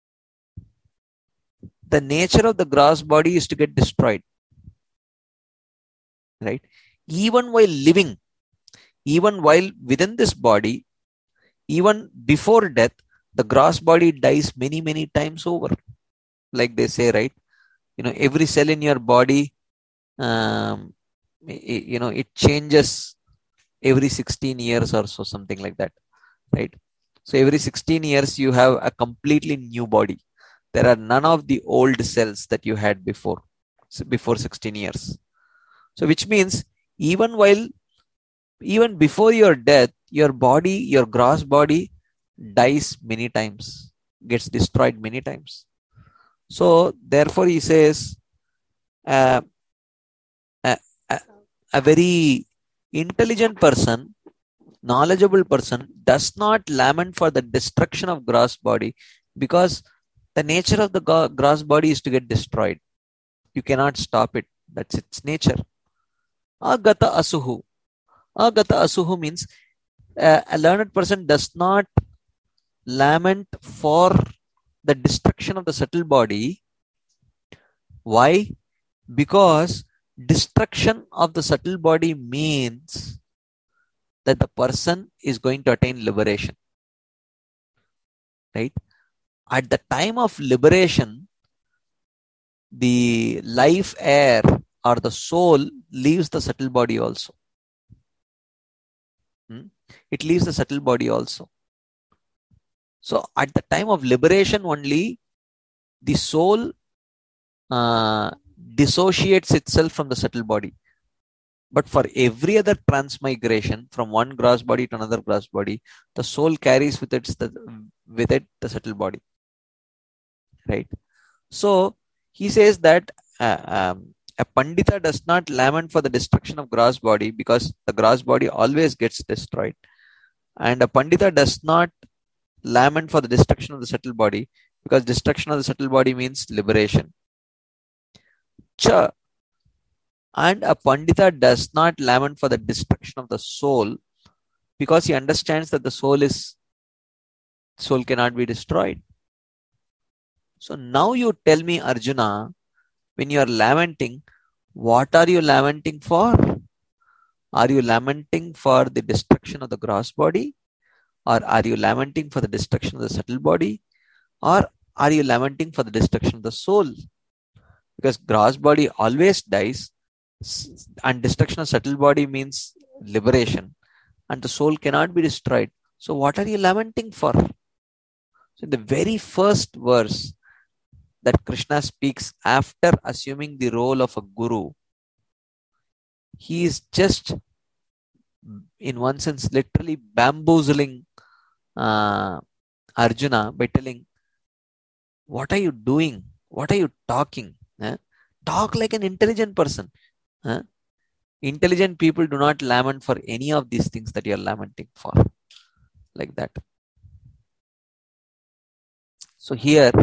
the nature of the gross body is to get destroyed. Right? Even while living, even while within this body, even before death, the gross body dies many, many times over. Like they say, right? You know, every cell in your body, um, it, you know, it changes every sixteen years or so, something like that, right? So every sixteen years, you have a completely new body. There are none of the old cells that you had before, before sixteen years. So which means even while, even before your death, your body, your gross body dies many times, gets destroyed many times. So therefore he says, uh, a, a, a very intelligent person, knowledgeable person does not lament for the destruction of gross body because the nature of the gross body is to get destroyed. You cannot stop it. That's its nature. Agata asuhu. Agata asuhu means uh, a learned person does not lament for the destruction of the subtle body. Why? Because destruction of the subtle body means that the person is going to attain liberation. Right? At the time of liberation, the life air or the soul leaves the subtle body also. Hmm? It leaves the subtle body also. So at the time of liberation only, the soul uh, dissociates itself from the subtle body. But for every other transmigration from one gross body to another gross body, the soul carries with it the, with it the subtle body. Right? So he says that uh, um, a Pandita does not lament for the destruction of gross body because the gross body always gets destroyed. And a Pandita does not lament for the destruction of the subtle body because destruction of the subtle body means liberation. Cha. And a Pandita does not lament for the destruction of the soul because he understands that the soul is soul cannot be destroyed. So now you tell me, Arjuna, when you are lamenting, what are you lamenting for? Are you lamenting for the destruction of the gross body? Or are you lamenting for the destruction of the subtle body? Or are you lamenting for the destruction of the soul? Because gross body always dies and destruction of subtle body means liberation and the soul cannot be destroyed. So what are you lamenting for? So in the very first verse that Krishna speaks after assuming the role of a guru, he is just in one sense literally bamboozling uh, Arjuna by telling, what are you doing? What are you talking? Eh? Talk like an intelligent person. Eh? Intelligent people do not lament for any of these things that you are lamenting for. Like that. So here,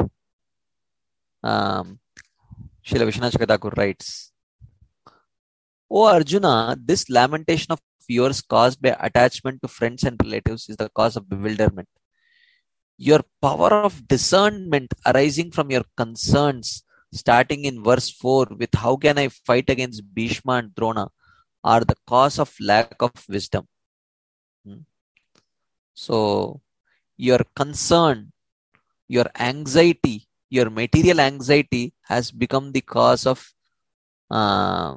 um, Srila Vishwanath Chakravarti writes, O Arjuna, this lamentation of yours caused by attachment to friends and relatives is the cause of bewilderment. Your power of discernment arising from your concerns, starting in verse four with how can I fight against Bhishma and Drona, are the cause of lack of wisdom. Hmm. So, your concern, your anxiety, your material anxiety has become the cause of uh,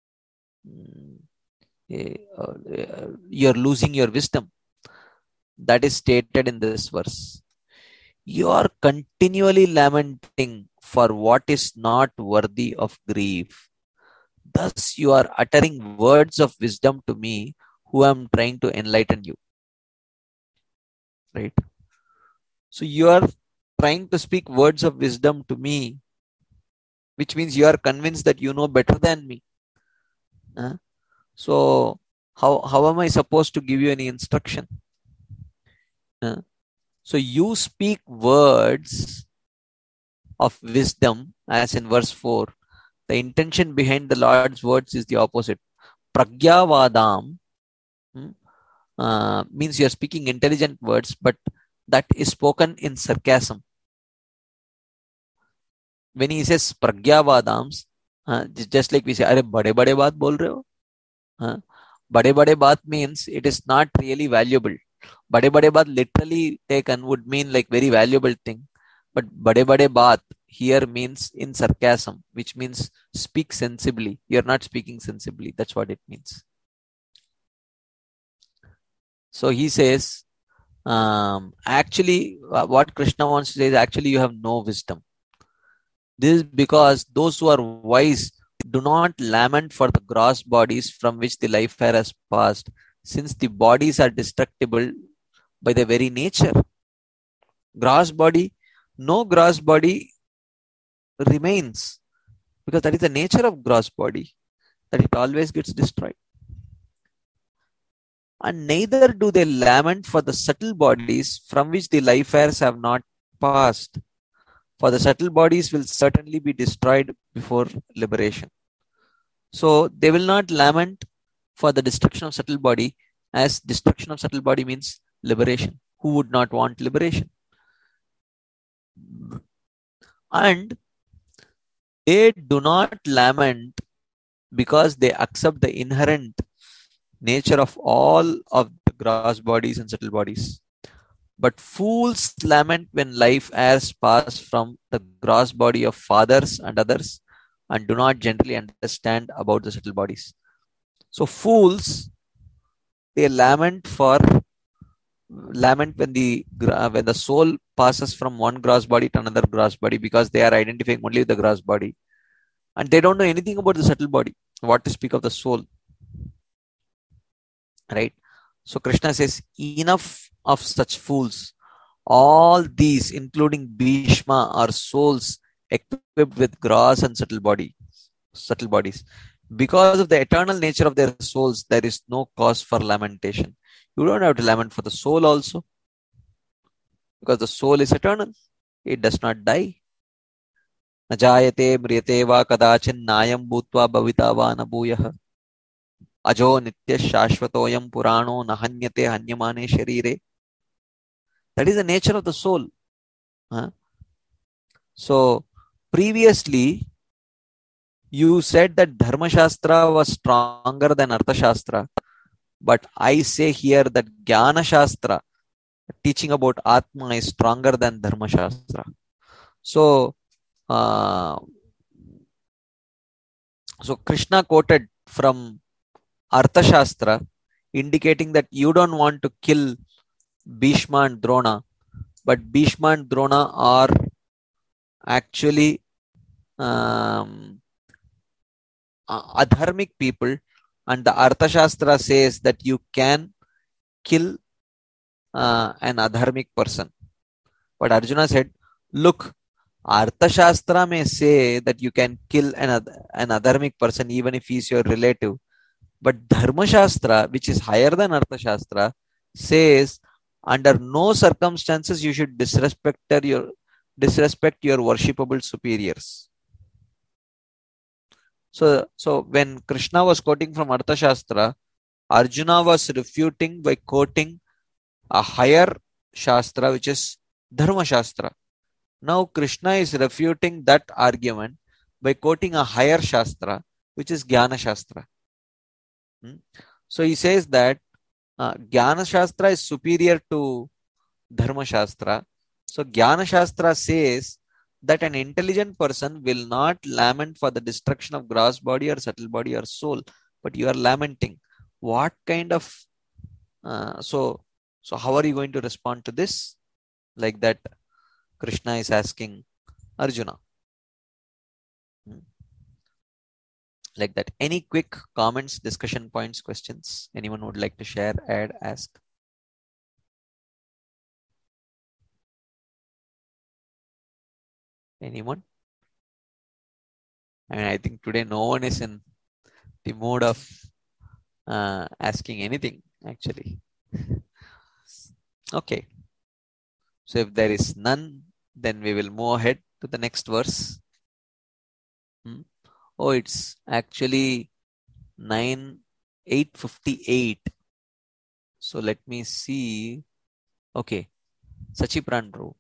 uh, you're losing your wisdom. That is stated in this verse. You are continually lamenting for what is not worthy of grief. Thus, you are uttering words of wisdom to me who am trying to enlighten you. Right? So, you are trying to speak words of wisdom to me, which means you are convinced that you know better than me. Huh? So, how, how am I supposed to give you any instruction? Huh? So you speak words of wisdom, as in verse four. The intention behind the Lord's words is the opposite. Pragyavadam hmm, uh, means you are speaking intelligent words, but that is spoken in sarcasm. When he says pragyavadams, uh, just like we say, "Arey bade bade baat bol rahe ho." Uh, bade bade baat means it is not really valuable. Bade bade baat literally taken would mean like very valuable thing, but bade bade baat here means in sarcasm, which means speak sensibly. You are not speaking sensibly. That's what it means. So he says, um, actually, what Krishna wants to say is actually you have no wisdom. This is because those who are wise do not lament for the gross bodies from which the life air has passed, since the bodies are destructible by their very nature. Gross body, no gross body remains, because that is the nature of gross body, that it always gets destroyed. And neither do they lament for the subtle bodies from which the life airs have not passed, for the subtle bodies will certainly be destroyed before liberation. So they will not lament for the destruction of subtle body, as destruction of subtle body means liberation. Who would not want liberation? And they do not lament because they accept the inherent nature of all of the gross bodies and subtle bodies. But fools lament when life airs pass from the gross body of fathers and others, and do not generally understand about the subtle bodies. So fools, they lament for lament when the when the soul passes from one gross body to another gross body, because they are identifying only with the gross body, and they don't know anything about the subtle body. What to speak of the soul, right? So Krishna says, enough of such fools. All these, including Bhishma, are souls equipped with gross and subtle body, subtle bodies. Because of the eternal nature of their souls, there is no cause for lamentation. You don't have to lament for the soul also, because the soul is eternal. It does not die. Najayate mriyate va kadachin nayam bhutva bhavita va nabhuyah. Ajo nitya shashvatoyam purano nahanyate hanyamane sharire. That is the nature of the soul. Huh? So, previously, you said that Dharma Shastra was stronger than Artha Shastra. But I say here that Jnana Shastra, teaching about Atma, is stronger than Dharma Shastra. So, uh, so Krishna quoted from Artha Shastra, indicating that you don't want to kill Bhishma and Drona, but Bhishma and Drona are actually um, adharmic people, and the Artha Shastra says that you can kill uh, an adharmic person. But Arjuna said, look, Artha Shastra may say that you can kill an, an adharmic person even if he is your relative. But Dharma Shastra, which is higher than Artha Shastra, says under no circumstances you should disrespect your disrespect your worshipable superiors. So, so when Krishna was quoting from Artha Shastra, Arjuna was refuting by quoting a higher Shastra, which is Dharma Shastra. Now Krishna is refuting that argument by quoting a higher Shastra, which is Jnana Shastra. Hmm? So he says that uh, Jnana Shastra is superior to Dharma Shastra. So Jnana Shastra says that an intelligent person will not lament for the destruction of gross body or subtle body or soul, but you are lamenting. What kind of uh, so so how are you going to respond to this? Like that, Krishna is asking Arjuna. Hmm. Like that. Any quick comments, discussion points, questions? Anyone would like to share, add, ask? Anyone? I mean, I think today no one is in the mood of uh, asking anything, actually. Okay. So if there is none, then we will move ahead to the next verse. Hmm? Oh, it's actually nine eight fifty-eight. So let me see. Okay. Sachipran bro.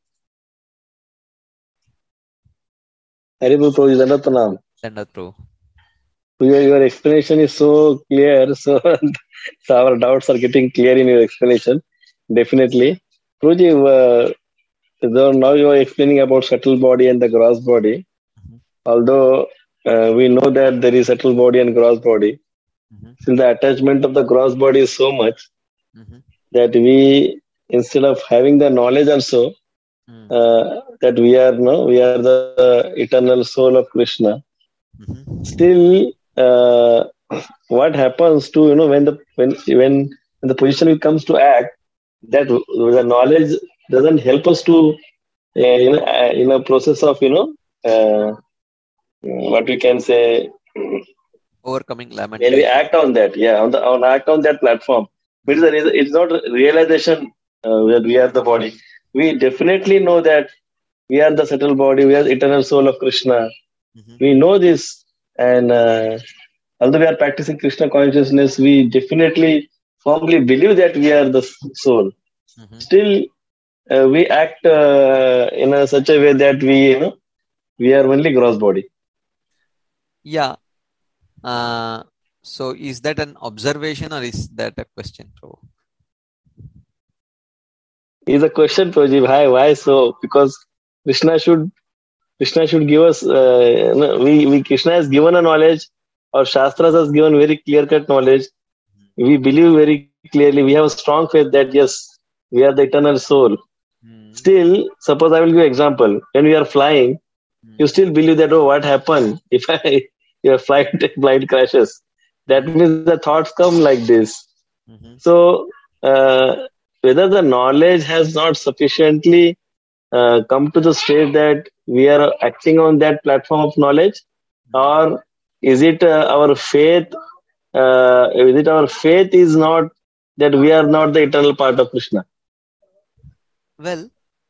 Haribol Prabhuji, Dandavat Pranam. Dandavat bro. Your, your explanation is so clear, so, so our doubts are getting clear in your explanation. Definitely. Prabhuji, uh, though now you are explaining about subtle body and the gross body. Mhm. Although uh, we know that there is subtle body and gross body, Mhm. since the attachment of the gross body is so much Mhm. that we, instead of having the knowledge also, Mhm. uh, that we are no, we are the eternal soul of Krishna. Mhm. Still, uh, what happens to you know when the when when when the position comes to act, that the knowledge doesn't help us to uh, you know uh, in a process of you know uh, what we can say Overcoming when we lamentation. act on that, yeah, on the on act on that platform. But Mhm. it's, it's not realization uh, that we are the body. We definitely know that we are the subtle body. We are the eternal soul of Krishna. Mhm. We know this, and uh, although we are practicing Krishna consciousness, we definitely firmly believe that we are the soul. Mhm. Still, uh, we act uh, in a, such a way that we, you know, we are only gross body. Yeah. Uh, so is that an observation or is that a question, bro? Is a question, Prajib. Why? Why so? Because Krishna should Krishna should give us. Uh, no, we, we Krishna has given a knowledge, or Shastras has given very clear cut knowledge. We believe very clearly. We have a strong faith that yes, we are the eternal soul. Mhm. Still, suppose I will give example. When we are flying, you still believe that oh, what happened if I your flight flight crashes? That Mhm. means the thoughts come like this. Mhm. So uh, whether the knowledge has not sufficiently uh, come to the state that we are acting on that platform of knowledge, Mhm. or is it uh, our faith? Uh, is it our faith is not that we are not the eternal part of Krishna? Well,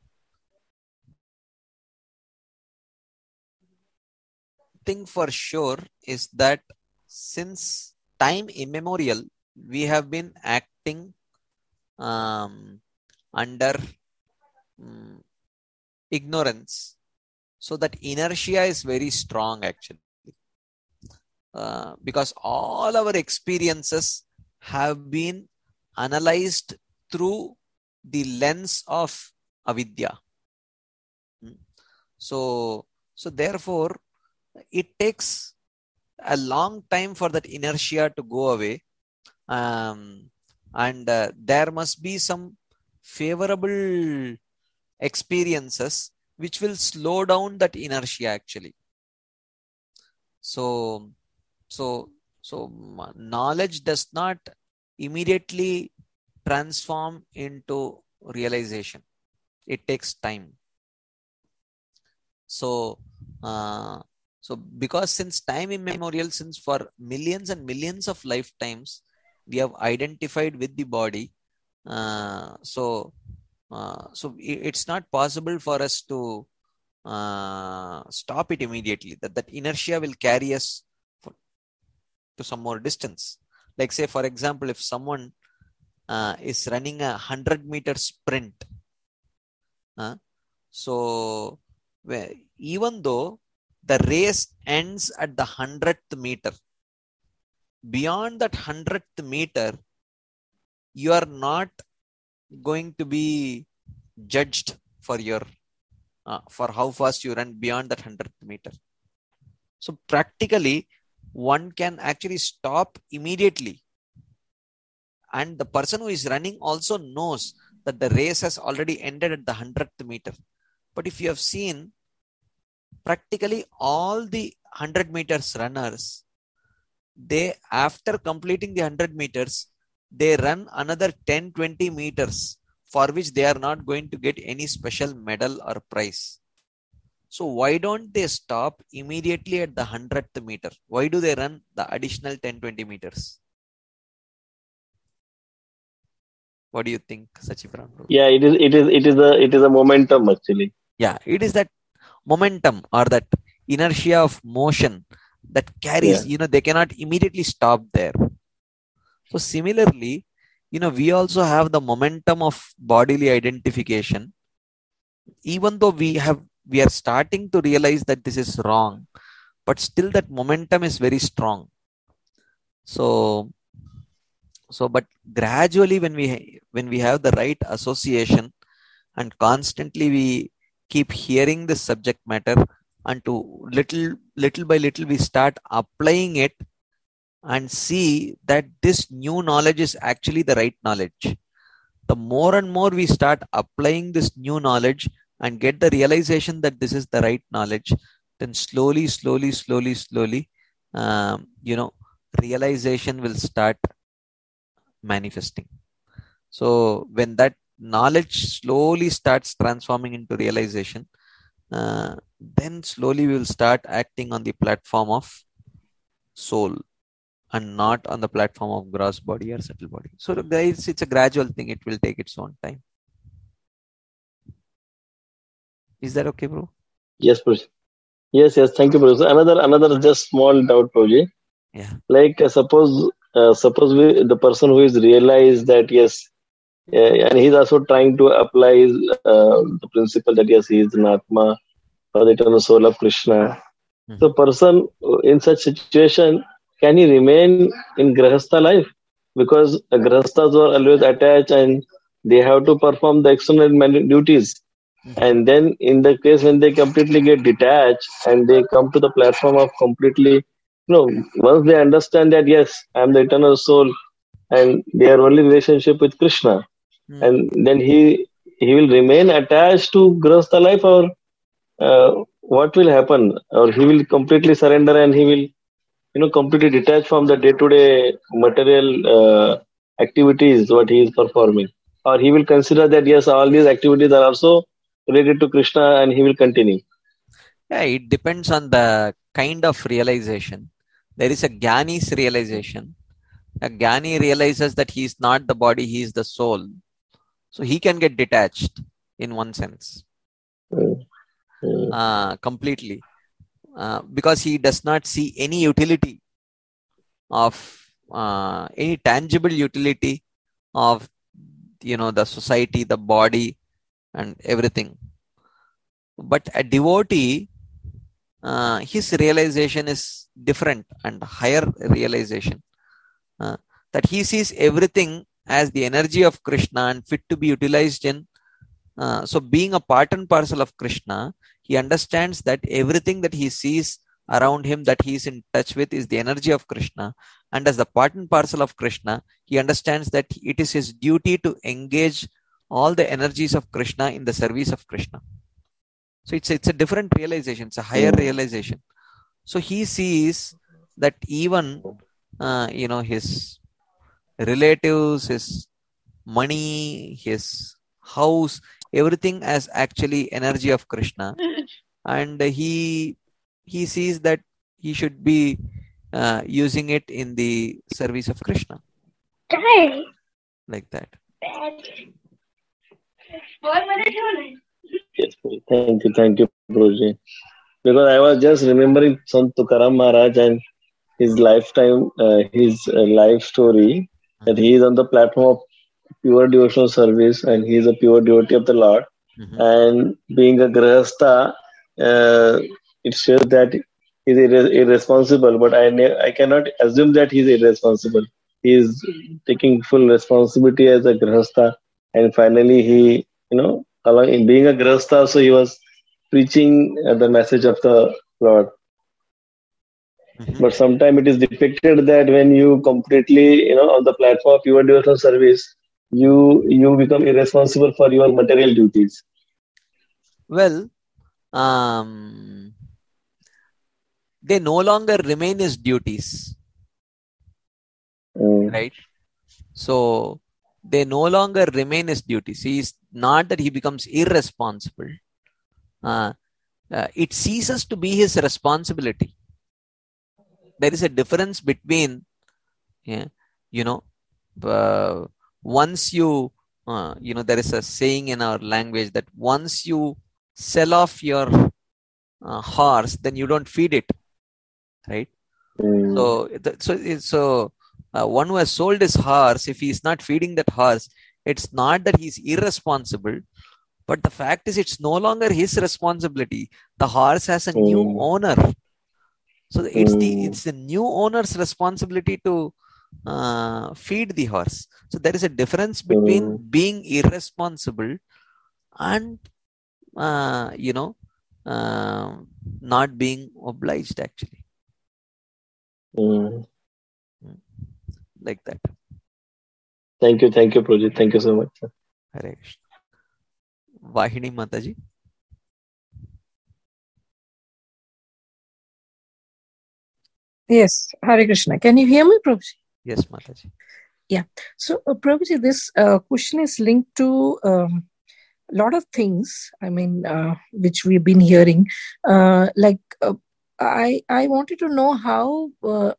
thing for sure is that since time immemorial, we have been acting um, under um, ignorance. So that inertia is very strong actually. Uh, because all our experiences have been analyzed through the lens of avidya. Hmm. So, so therefore, it takes a long time for that inertia to go away, um, and uh, there must be some favorable experiences which will slow down that inertia actually. So, so, so knowledge does not immediately transform into realization. It takes time. So, uh, so because since time immemorial, since for millions and millions of lifetimes, we have identified with the body. Uh, so, uh, so it's not possible for us to uh, stop it immediately. That that inertia will carry us for, to some more distance. Like say, for example, if someone uh, is running a hundred meter sprint, uh, so even though the race ends at the hundredth meter, beyond that hundredth meter, you are not going to be judged for your uh, for how fast you run beyond that hundredth meter. So practically, one can actually stop immediately, and the person who is running also knows that the race has already ended at the hundredth meter. But if you have seen, practically all the hundred meters runners, they after completing the hundred meters, they run another ten twenty meters for which they are not going to get any special medal or prize. So why don't they stop immediately at the hundredth meter? Why do they run the additional ten twenty meters? What do you think, Sachivaran? Yeah, it is. It is. It is a. It is a momentum actually. Yeah, it is that momentum or that inertia of motion that carries. Yeah. You know, they cannot immediately stop there. So similarly, you know, we also have the momentum of bodily identification. Even though we have, we are starting to realize that this is wrong, but still that momentum is very strong. So, so, but gradually when we, when we have the right association and constantly we keep hearing this subject matter, and to little, little by little, we start applying it and see that this new knowledge is actually the right knowledge. The more and more we start applying this new knowledge and get the realization that this is the right knowledge, then slowly, slowly, slowly, slowly, um, you know, realization will start manifesting. So when that knowledge slowly starts transforming into realization, uh, then slowly we will start acting on the platform of soul and not on the platform of gross body or subtle body. So guys, it's a gradual thing. It will take its own time. Is that okay, bro? Yes, Proj. Yes, yes. Thank you, Professor. Another, another just small doubt, Proj. Yeah. Like uh, suppose, uh, suppose we, the person who is realized that yes, uh, and he's also trying to apply his, uh, the principle that yes, he is an Atma or the eternal soul of Krishna. Mm-hmm. So, person in such situation, can he remain in Grahastha life? Because uh, Grahasthas are always attached and they have to perform the external man- duties. Mm-hmm. And then, in the case when they completely get detached and they come to the platform of completely, you know, once they understand that yes, I am the eternal soul and their only relationship with Krishna, Mm-hmm. and then he he will remain attached to Grahastha life, or uh, what will happen? Or he will completely surrender and he will, you know, completely detach from the day-to-day material uh, activities what he is performing, or he will consider that yes, all these activities are also related to Krishna and he will continue. Yeah, it depends on the kind of realization. There is a Jnani's realization. A Jnani realizes that he is not the body, he is the soul. So he can get detached in one sense. Mm, mm, Uh, completely. Uh, because he does not see any utility of uh, any tangible utility of, you know, the society, the body, and everything. But a devotee, uh, his realization is different and higher realization, uh, that he sees everything as the energy of Krishna and fit to be utilized in. Uh, so being a part and parcel of Krishna, he understands that everything that he sees around him that he is in touch with is the energy of Krishna. And as the part and parcel of Krishna, he understands that it is his duty to engage all the energies of Krishna in the service of Krishna. So it's, it's a different realization. It's a higher mm. realization. So he sees that even, uh, you know, his relatives, his money, his house, everything as actually energy of Krishna. And he, he sees that he should be uh, using it in the service of Krishna. Like that. Yes, thank you, thank you, Prabhuji. Because I was just remembering Sant Tukaram Maharaj and his lifetime, uh, his uh, life story, that he is on the platform of pure devotional service and he is a pure devotee of the Lord. Mm-hmm. And being a grahastha, uh, it shows that he is irre- irresponsible. But I ne- I cannot assume that he is irresponsible. He is taking full responsibility as a grahastha, and finally he, you know, along in being a grahastha, so he was preaching uh, the message of the Lord. Mm-hmm. But sometimes it is depicted that when you completely, you know, on the platform of pure devotional service, you you become irresponsible for your material duties. Well, um, they no longer remain his duties, Mm. right? So they no longer remain his duties. He is not that he becomes irresponsible. Uh, uh, it ceases to be his responsibility. There is a difference between, yeah, you know, uh, once you uh, you know, there is a saying in our language that once you sell off your uh, horse, then you don't feed it, right? Mm. So, so, so uh, one who has sold his horse, if he's not feeding that horse, it's not that he's irresponsible, but the fact is it's no longer his responsibility. The horse has a Mm. new owner. So it's the Mm. it's the new owner's responsibility to uh, feed the horse. So there is a difference between Mm. being irresponsible and uh, you know uh, not being obliged, actually. Mm. Like that. Thank you, thank you, Prabhuji. Thank you so much, sir. Hare Krishna. Vahini Mataji. Yes, Hare Krishna. Can you hear me, Prabhuji? Yes, Mataji. Yeah. So, uh, Prabhuji, this uh, question is linked to um, a lot of things. I mean, uh, which we've been hearing. Uh, like, uh, I I wanted to know how uh,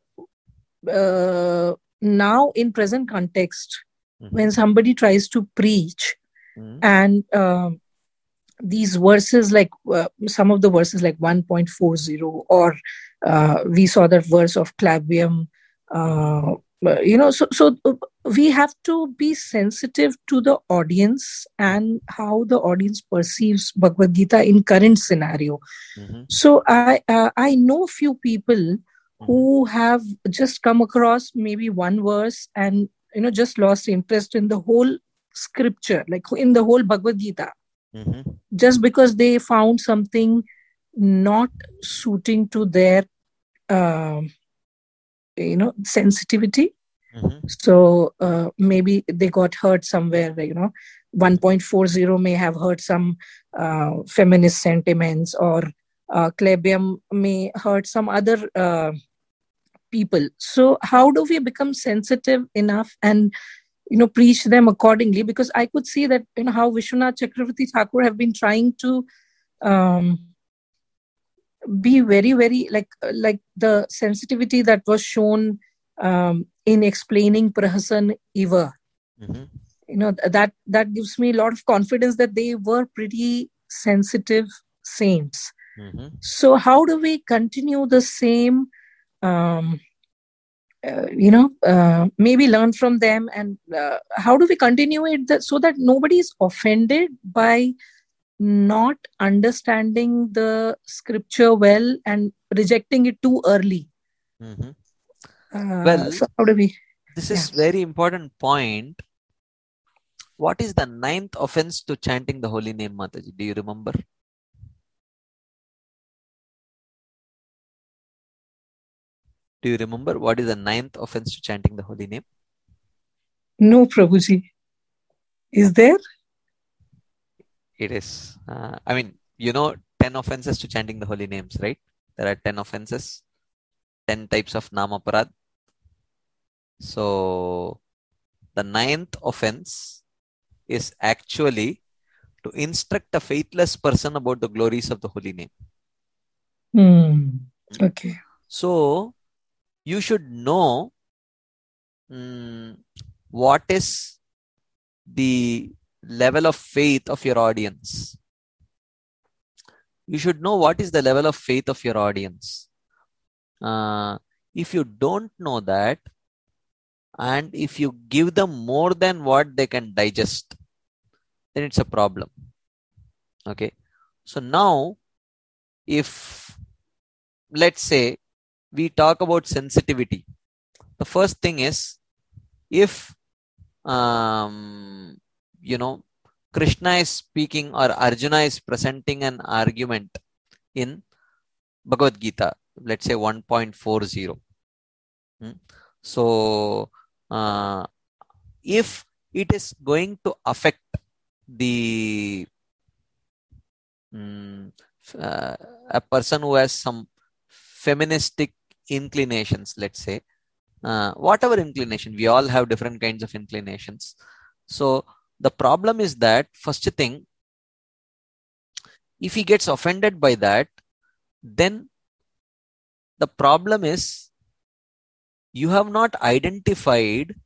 uh, now in present context, Mm-hmm. when somebody tries to preach, Mm-hmm. and um these verses, like uh, some of the verses, like one point four zero, or uh, we saw that verse of Clavium. Uh, uh, you know, so so uh, we have to be sensitive to the audience and how the audience perceives Bhagavad Gita in current scenario. Mm-hmm. So I uh, I know few people who have just come across maybe one verse and you know just lost interest in the whole scripture, like in the whole Bhagavad Gita, Mm-hmm. just because they found something not suiting to their um, you know sensitivity. Mm-hmm. So uh, maybe they got hurt somewhere, you know one point four zero may have hurt some uh, feminist sentiments, or uh, Klebium may hurt some other uh, people. So how do we become sensitive enough and you know preach them accordingly? Because I could see that you know how Vishwanath Chakravarti Thakur have been trying to um, be very very like like the sensitivity that was shown um, in explaining Prahasan Eva. Mm-hmm. You know that that gives me a lot of confidence that they were pretty sensitive saints. Mm-hmm. So how do we continue the same um, uh, you know uh, maybe learn from them, and uh, how do we continue it that, so that nobody is offended by not understanding the scripture well and rejecting it too early? Mm-hmm. Uh, Well, so how do we? this Yeah. is very important point. What is the ninth offense to chanting the holy name, Mataji? Do you remember? Do you remember what is the ninth offense to chanting the holy name? No, Prabhuji. Is there? It is. Uh, I mean, you know, ten offenses to chanting the holy names, right? There are ten offenses, ten types of namaparad. So, the ninth offense is actually to instruct a faithless person about the glories of the holy name. Hmm. Okay. So, you should know mm, what is the level of faith of your audience. You should know what is the level of faith of your audience. Uh, if you don't know that, and if you give them more than what they can digest, then it's a problem. Okay. So now, if let's say we talk about sensitivity, the first thing is, if um, you know Krishna is speaking or Arjuna is presenting an argument in Bhagavad Gita, let's say one point four zero. Hmm? So, uh, if it is going to affect the um, uh, a person who has some feministic inclinations, let's say, uh, whatever inclination, we all have different kinds of inclinations. So the problem is that, first thing, if he gets offended by that, then the problem is you have not identified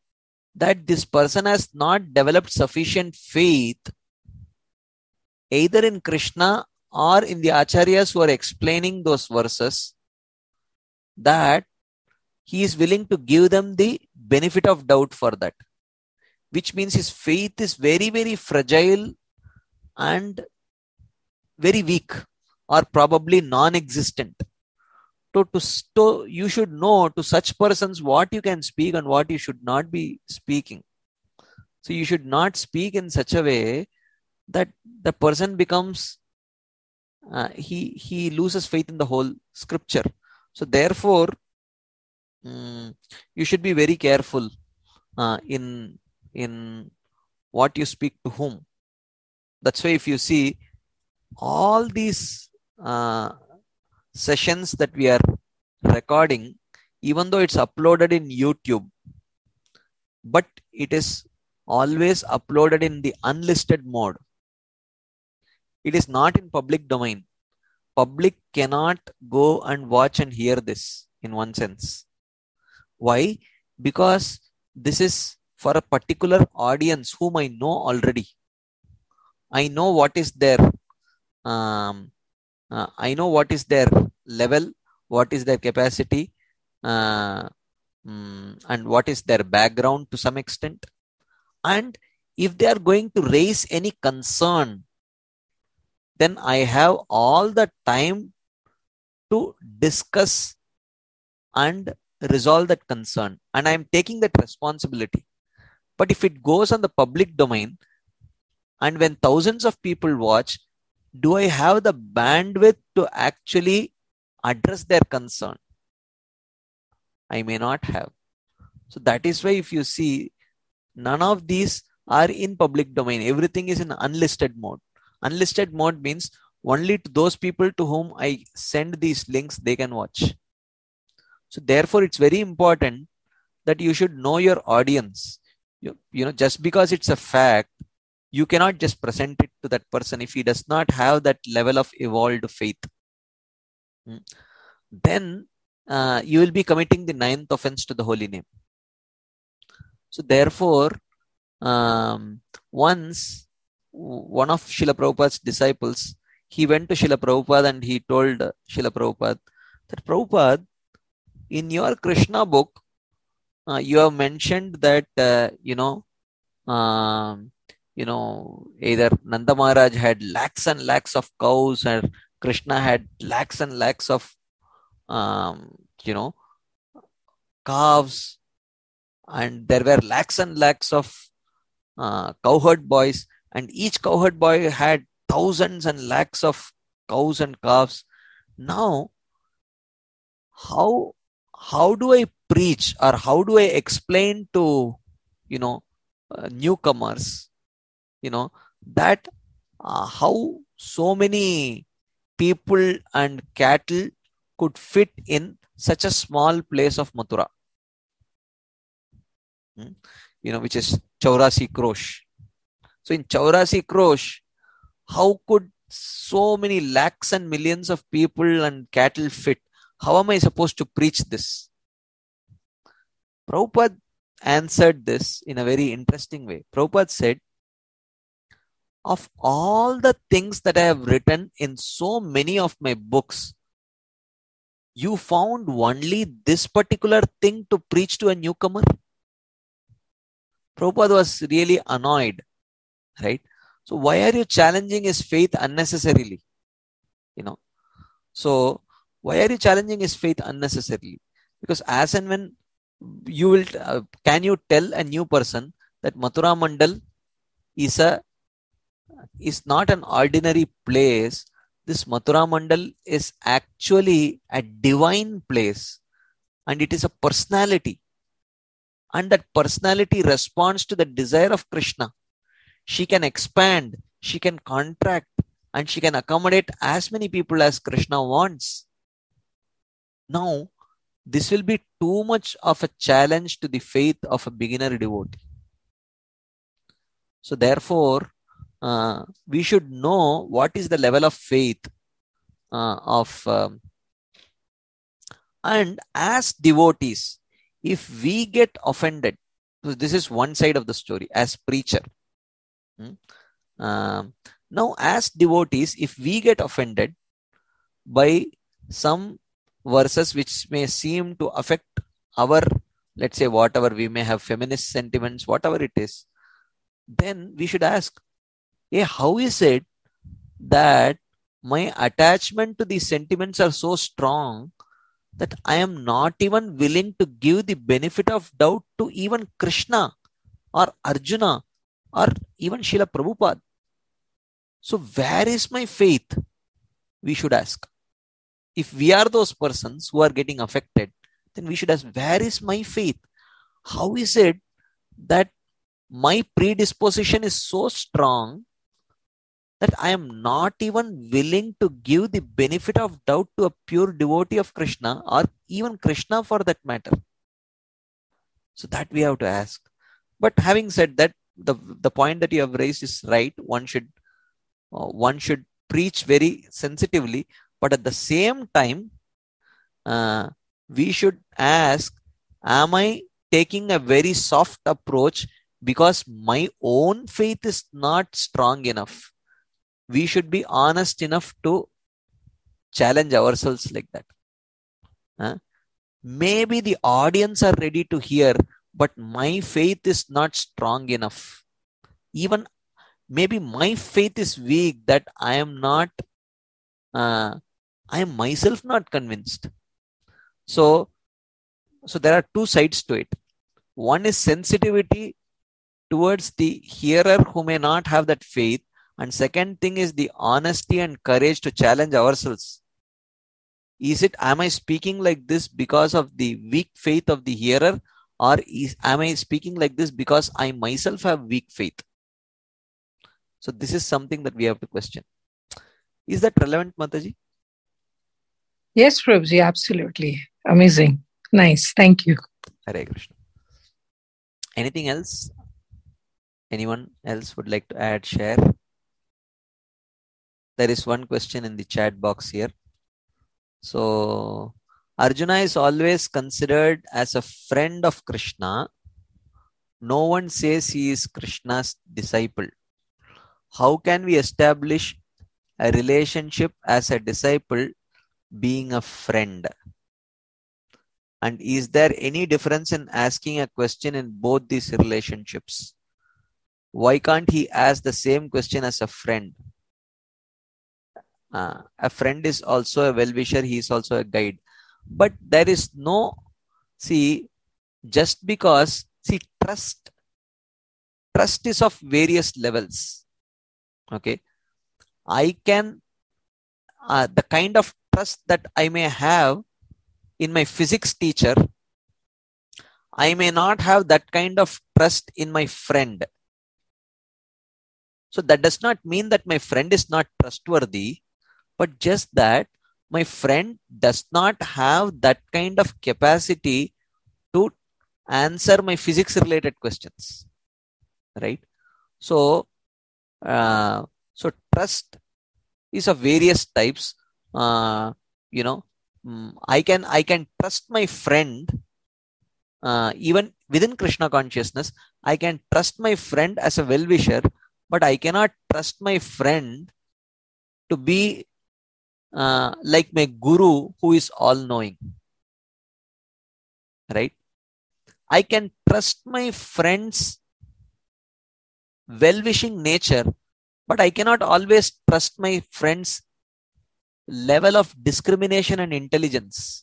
that this person has not developed sufficient faith either in Krishna or in the acharyas who are explaining those verses, that he is willing to give them the benefit of doubt for that. Which means his faith is very, very fragile and very weak, or probably non-existent. So to, to, you should know to such persons what you can speak and what you should not be speaking. So you should not speak in such a way that the person becomes, uh, he, he loses faith in the whole scripture. So therefore, um, you should be very careful uh, in, in what you speak to whom. That's why if you see all these uh, sessions that we are recording, even though it's uploaded in YouTube, but it is always uploaded in the unlisted mode. It is not in public domain. Public cannot go and watch and hear this in one sense. Why? Because this is for a particular audience whom I know already. I know what is their um, uh, I know what is their level, what is their capacity, uh, um, and what is their background to some extent. And if they are going to raise any concern, then I have all the time to discuss and resolve that concern. And I am taking that responsibility. But if it goes on the public domain, and when thousands of people watch, do I have the bandwidth to actually address their concern? I may not have. So that is why if you see, none of these are in public domain. Everything is in unlisted mode. Unlisted mode means only to those people to whom I send these links, they can watch. So therefore, it's very important that you should know your audience. You, you know, just because it's a fact, you cannot just present it to that person if he does not have that level of evolved faith. Hmm. Then uh, you will be committing the ninth offense to the holy name. So therefore, um, once one of Srila Prabhupada's disciples, he went to Srila Prabhupada and he told uh, Srila Prabhupada that, Prabhupada, in your Krishna book, uh, you have mentioned that, uh, you know, um, you know, either Nanda Maharaj had lakhs and lakhs of cows, or Krishna had lakhs and lakhs of, um, you know, calves, and there were lakhs and lakhs of uh, cowherd boys, and each cowherd boy had thousands and lakhs of cows and calves. Now, how how do I preach, or how do I explain to, you know, uh, newcomers, you know, that uh, how so many people and cattle could fit in such a small place of Mathura, hmm? you know, which is Chaurasi Krosh. So in Chaurasi Krosh, how could so many lakhs and millions of people and cattle fit? How am I supposed to preach this? Prabhupada answered this in a very interesting way. Prabhupada said, of all the things that I have written in so many of my books, you found only this particular thing to preach to a newcomer? Prabhupada was really annoyed, right? So why are you challenging his faith unnecessarily? You know, so why are you challenging his faith unnecessarily? Because as and when you will, uh, can you tell a new person that Mathura Mandal is a is not an ordinary place? This Mathura Mandal is actually a divine place, and it is a personality, and that personality responds to the desire of Krishna. She can expand, she can contract, and she can accommodate as many people as Krishna wants. Now, this will be too much of a challenge to the faith of a beginner devotee. So therefore, uh, we should know what is the level of faith uh, of um, and as devotees, if we get offended, So this is one side of the story as preacher. Hmm? Um, now, as devotees, if we get offended by some verses which may seem to affect our, let's say, whatever we may have, feminist sentiments, whatever it is, then we should ask, hey, how is it that my attachment to these sentiments are so strong that I am not even willing to give the benefit of doubt to even Krishna or Arjuna or even Srila Prabhupada? So where is my faith? We should ask. If we are those persons who are getting affected, then we should ask, where is my faith? How is it that my predisposition is so strong that I am not even willing to give the benefit of doubt to a pure devotee of Krishna or even Krishna for that matter? So that we have to ask. But having said that, the, the point that you have raised is right. One should uh, one should preach very sensitively, but at the same time, uh, we should ask, am I taking a very soft approach because my own faith is not strong enough? We should be honest enough to challenge ourselves like that. Uh, maybe the audience are ready to hear, but my faith is not strong enough. Even maybe my faith is weak that I am not, uh, I am myself not convinced. So, so there are two sides to it. One is sensitivity towards the hearer who may not have that faith. And second thing is the honesty and courage to challenge ourselves. Is it, am I speaking like this because of the weak faith of the hearer, or is, am I speaking like this because I myself have weak faith? So this is something that we have to question. Is that relevant, Mataji? Yes, Prabhuji, absolutely. Amazing. Nice. Thank you. Hare Krishna. Anything else? Anyone else would like to add, share? There is one question in the chat box here. So, Arjuna is always considered as a friend of Krishna. No one says he is Krishna's disciple. How can we establish a relationship as a disciple being a friend? And is there any difference in asking a question in both these relationships? Why can't he ask the same question as a friend? Uh, a friend is also a well-wisher, he is also a guide. But there is no, see, just because, see, trust, trust is of various levels. Okay. I can, uh, the kind of trust that I may have in my physics teacher, I may not have that kind of trust in my friend. So that does not mean that my friend is not trustworthy, but just that my friend does not have that kind of capacity to answer my physics related questions, right? So, uh, so trust is of various types. Uh, you know, I can I can trust my friend uh, even within Krishna consciousness. I can trust my friend as a well-wisher, but I cannot trust my friend to be uh, like my guru who is all-knowing, right? I can trust my friend's well-wishing nature, but I cannot always trust my friend's level of discrimination and intelligence.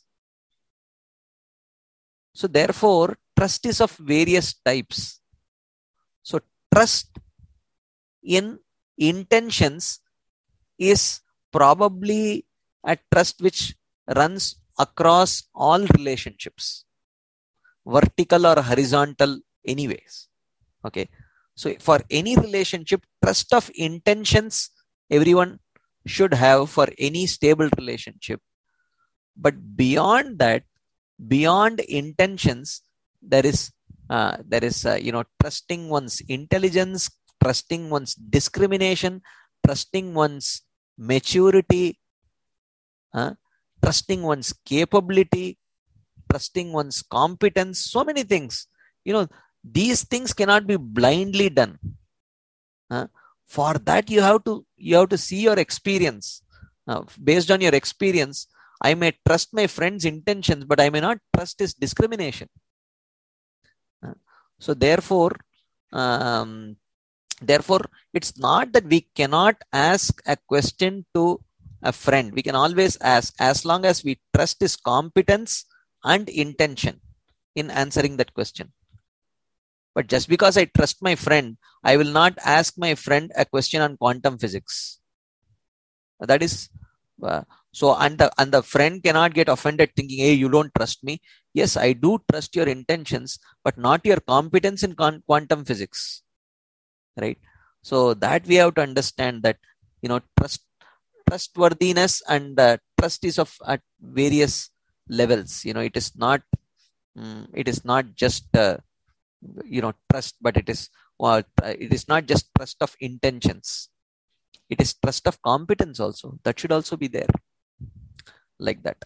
So therefore, trust is of various types. So trust in intentions is probably a trust which runs across all relationships, vertical or horizontal anyways. Okay. So for any relationship, trust of intentions, everyone should have for any stable relationship. But beyond that, beyond intentions, there is, uh, there is, uh, you know, trusting one's intelligence, trusting one's discrimination, trusting one's maturity, uh, trusting one's capability, trusting one's competence, so many things. You know, These things cannot be blindly done. Uh, for that, you have to you have to see your experience. Uh, based on your experience, I may trust my friend's intentions, but I may not trust his discrimination. Uh, so therefore, um, therefore, it's not that we cannot ask a question to a friend. We can always ask, as long as we trust his competence and intention in answering that question. But just because I trust my friend, I will not ask my friend a question on quantum physics. That is, uh, so and the, and the friend cannot get offended thinking, hey, you don't trust me. Yes, I do trust your intentions, but not your competence in con- quantum physics. Right? So that we have to understand that, you know, trust, trustworthiness and uh, trust is of at various levels. You know, it is not, um, it is not just, uh, you know, trust, but it is, well, it is not just trust of intentions. It is trust of competence also. That should also be there. Like that.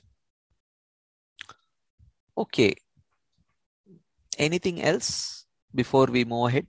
Okay. Anything else before we move ahead?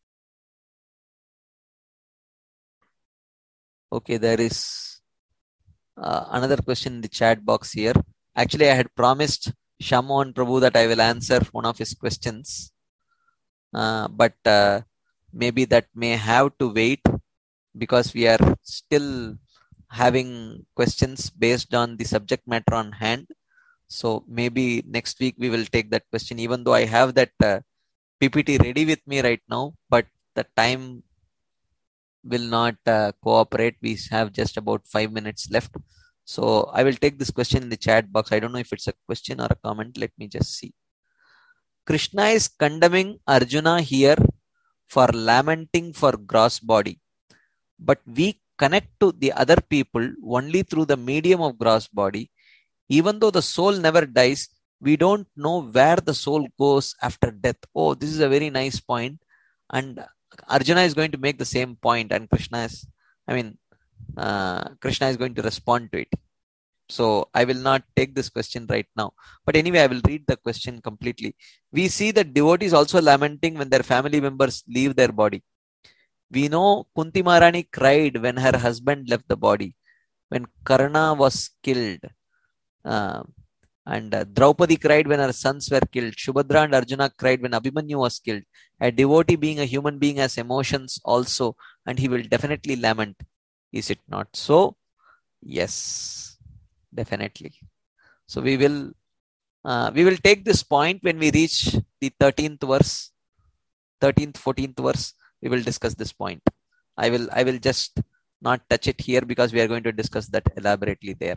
Okay, there is uh, another question in the chat box here. Actually, I had promised Shamohan Prabhu that I will answer one of his questions. Uh, but uh, maybe that may have to wait because we are still having questions based on the subject matter on hand. So maybe next week we will take that question, even though I have that uh, P P T ready with me right now, but the time will not uh, cooperate. We have just about five minutes left. So I will take this question in the chat box. I don't know if it's a question or a comment. Let me just see. Krishna is condemning Arjuna here for lamenting for gross body. But we connect to the other people only through the medium of gross body. Even though the soul never dies, we don't know where the soul goes after death. Oh, this is a very nice point. And Arjuna is going to make the same point, and Krishna is, I mean, uh, Krishna is going to respond to it. So I will not take this question right now. But anyway, I will read the question completely. We see that devotees also lamenting when their family members leave their body. We know Kunti Maharani cried when her husband left the body, when Karna was killed. Uh, and uh, Draupadi cried when her sons were killed. Subhadra and Arjuna cried when Abhimanyu was killed. A devotee, being a human being, has emotions also, and he will definitely lament. Is it not so? Yes, definitely. So we will uh, we will take this point when we reach the thirteenth verse, thirteenth, fourteenth verse. We will discuss this point. I will I will just not touch it here because we are going to discuss that elaborately there.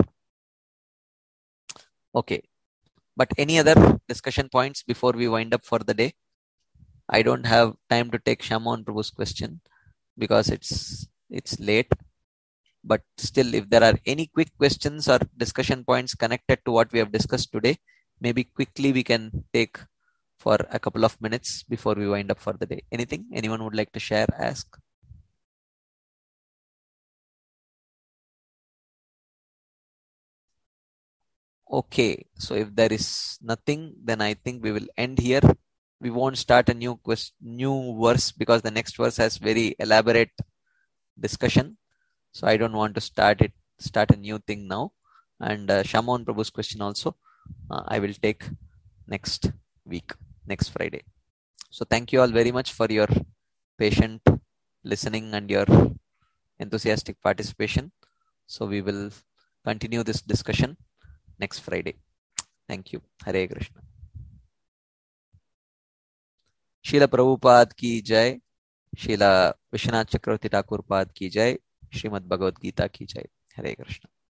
Okay. But any other discussion points before we wind up for the day? I don't have time to take Shamohan Prabhu's question because it's it's late. But still, if there are any quick questions or discussion points connected to what we have discussed today, maybe quickly we can take for a couple of minutes before we wind up for the day. Anything anyone would like to share, ask? Okay, so if there is nothing, then I think we will end here. We won't start a new quest, new verse because the next verse has very elaborate discussion. So I don't want to start it, start a new thing now. And uh, Shamohan Prabhu's question also, uh, I will take next week, next Friday. So thank you all very much for your patient listening and your enthusiastic participation. So we will continue this discussion next Friday. Thank you. Hare Krishna. Srila Prabhupada ki jai. Srila Vishwanath Chakravarti Thakur Pad ki jai. Srimad Bhagavad Gita ki jai. Hare Krishna.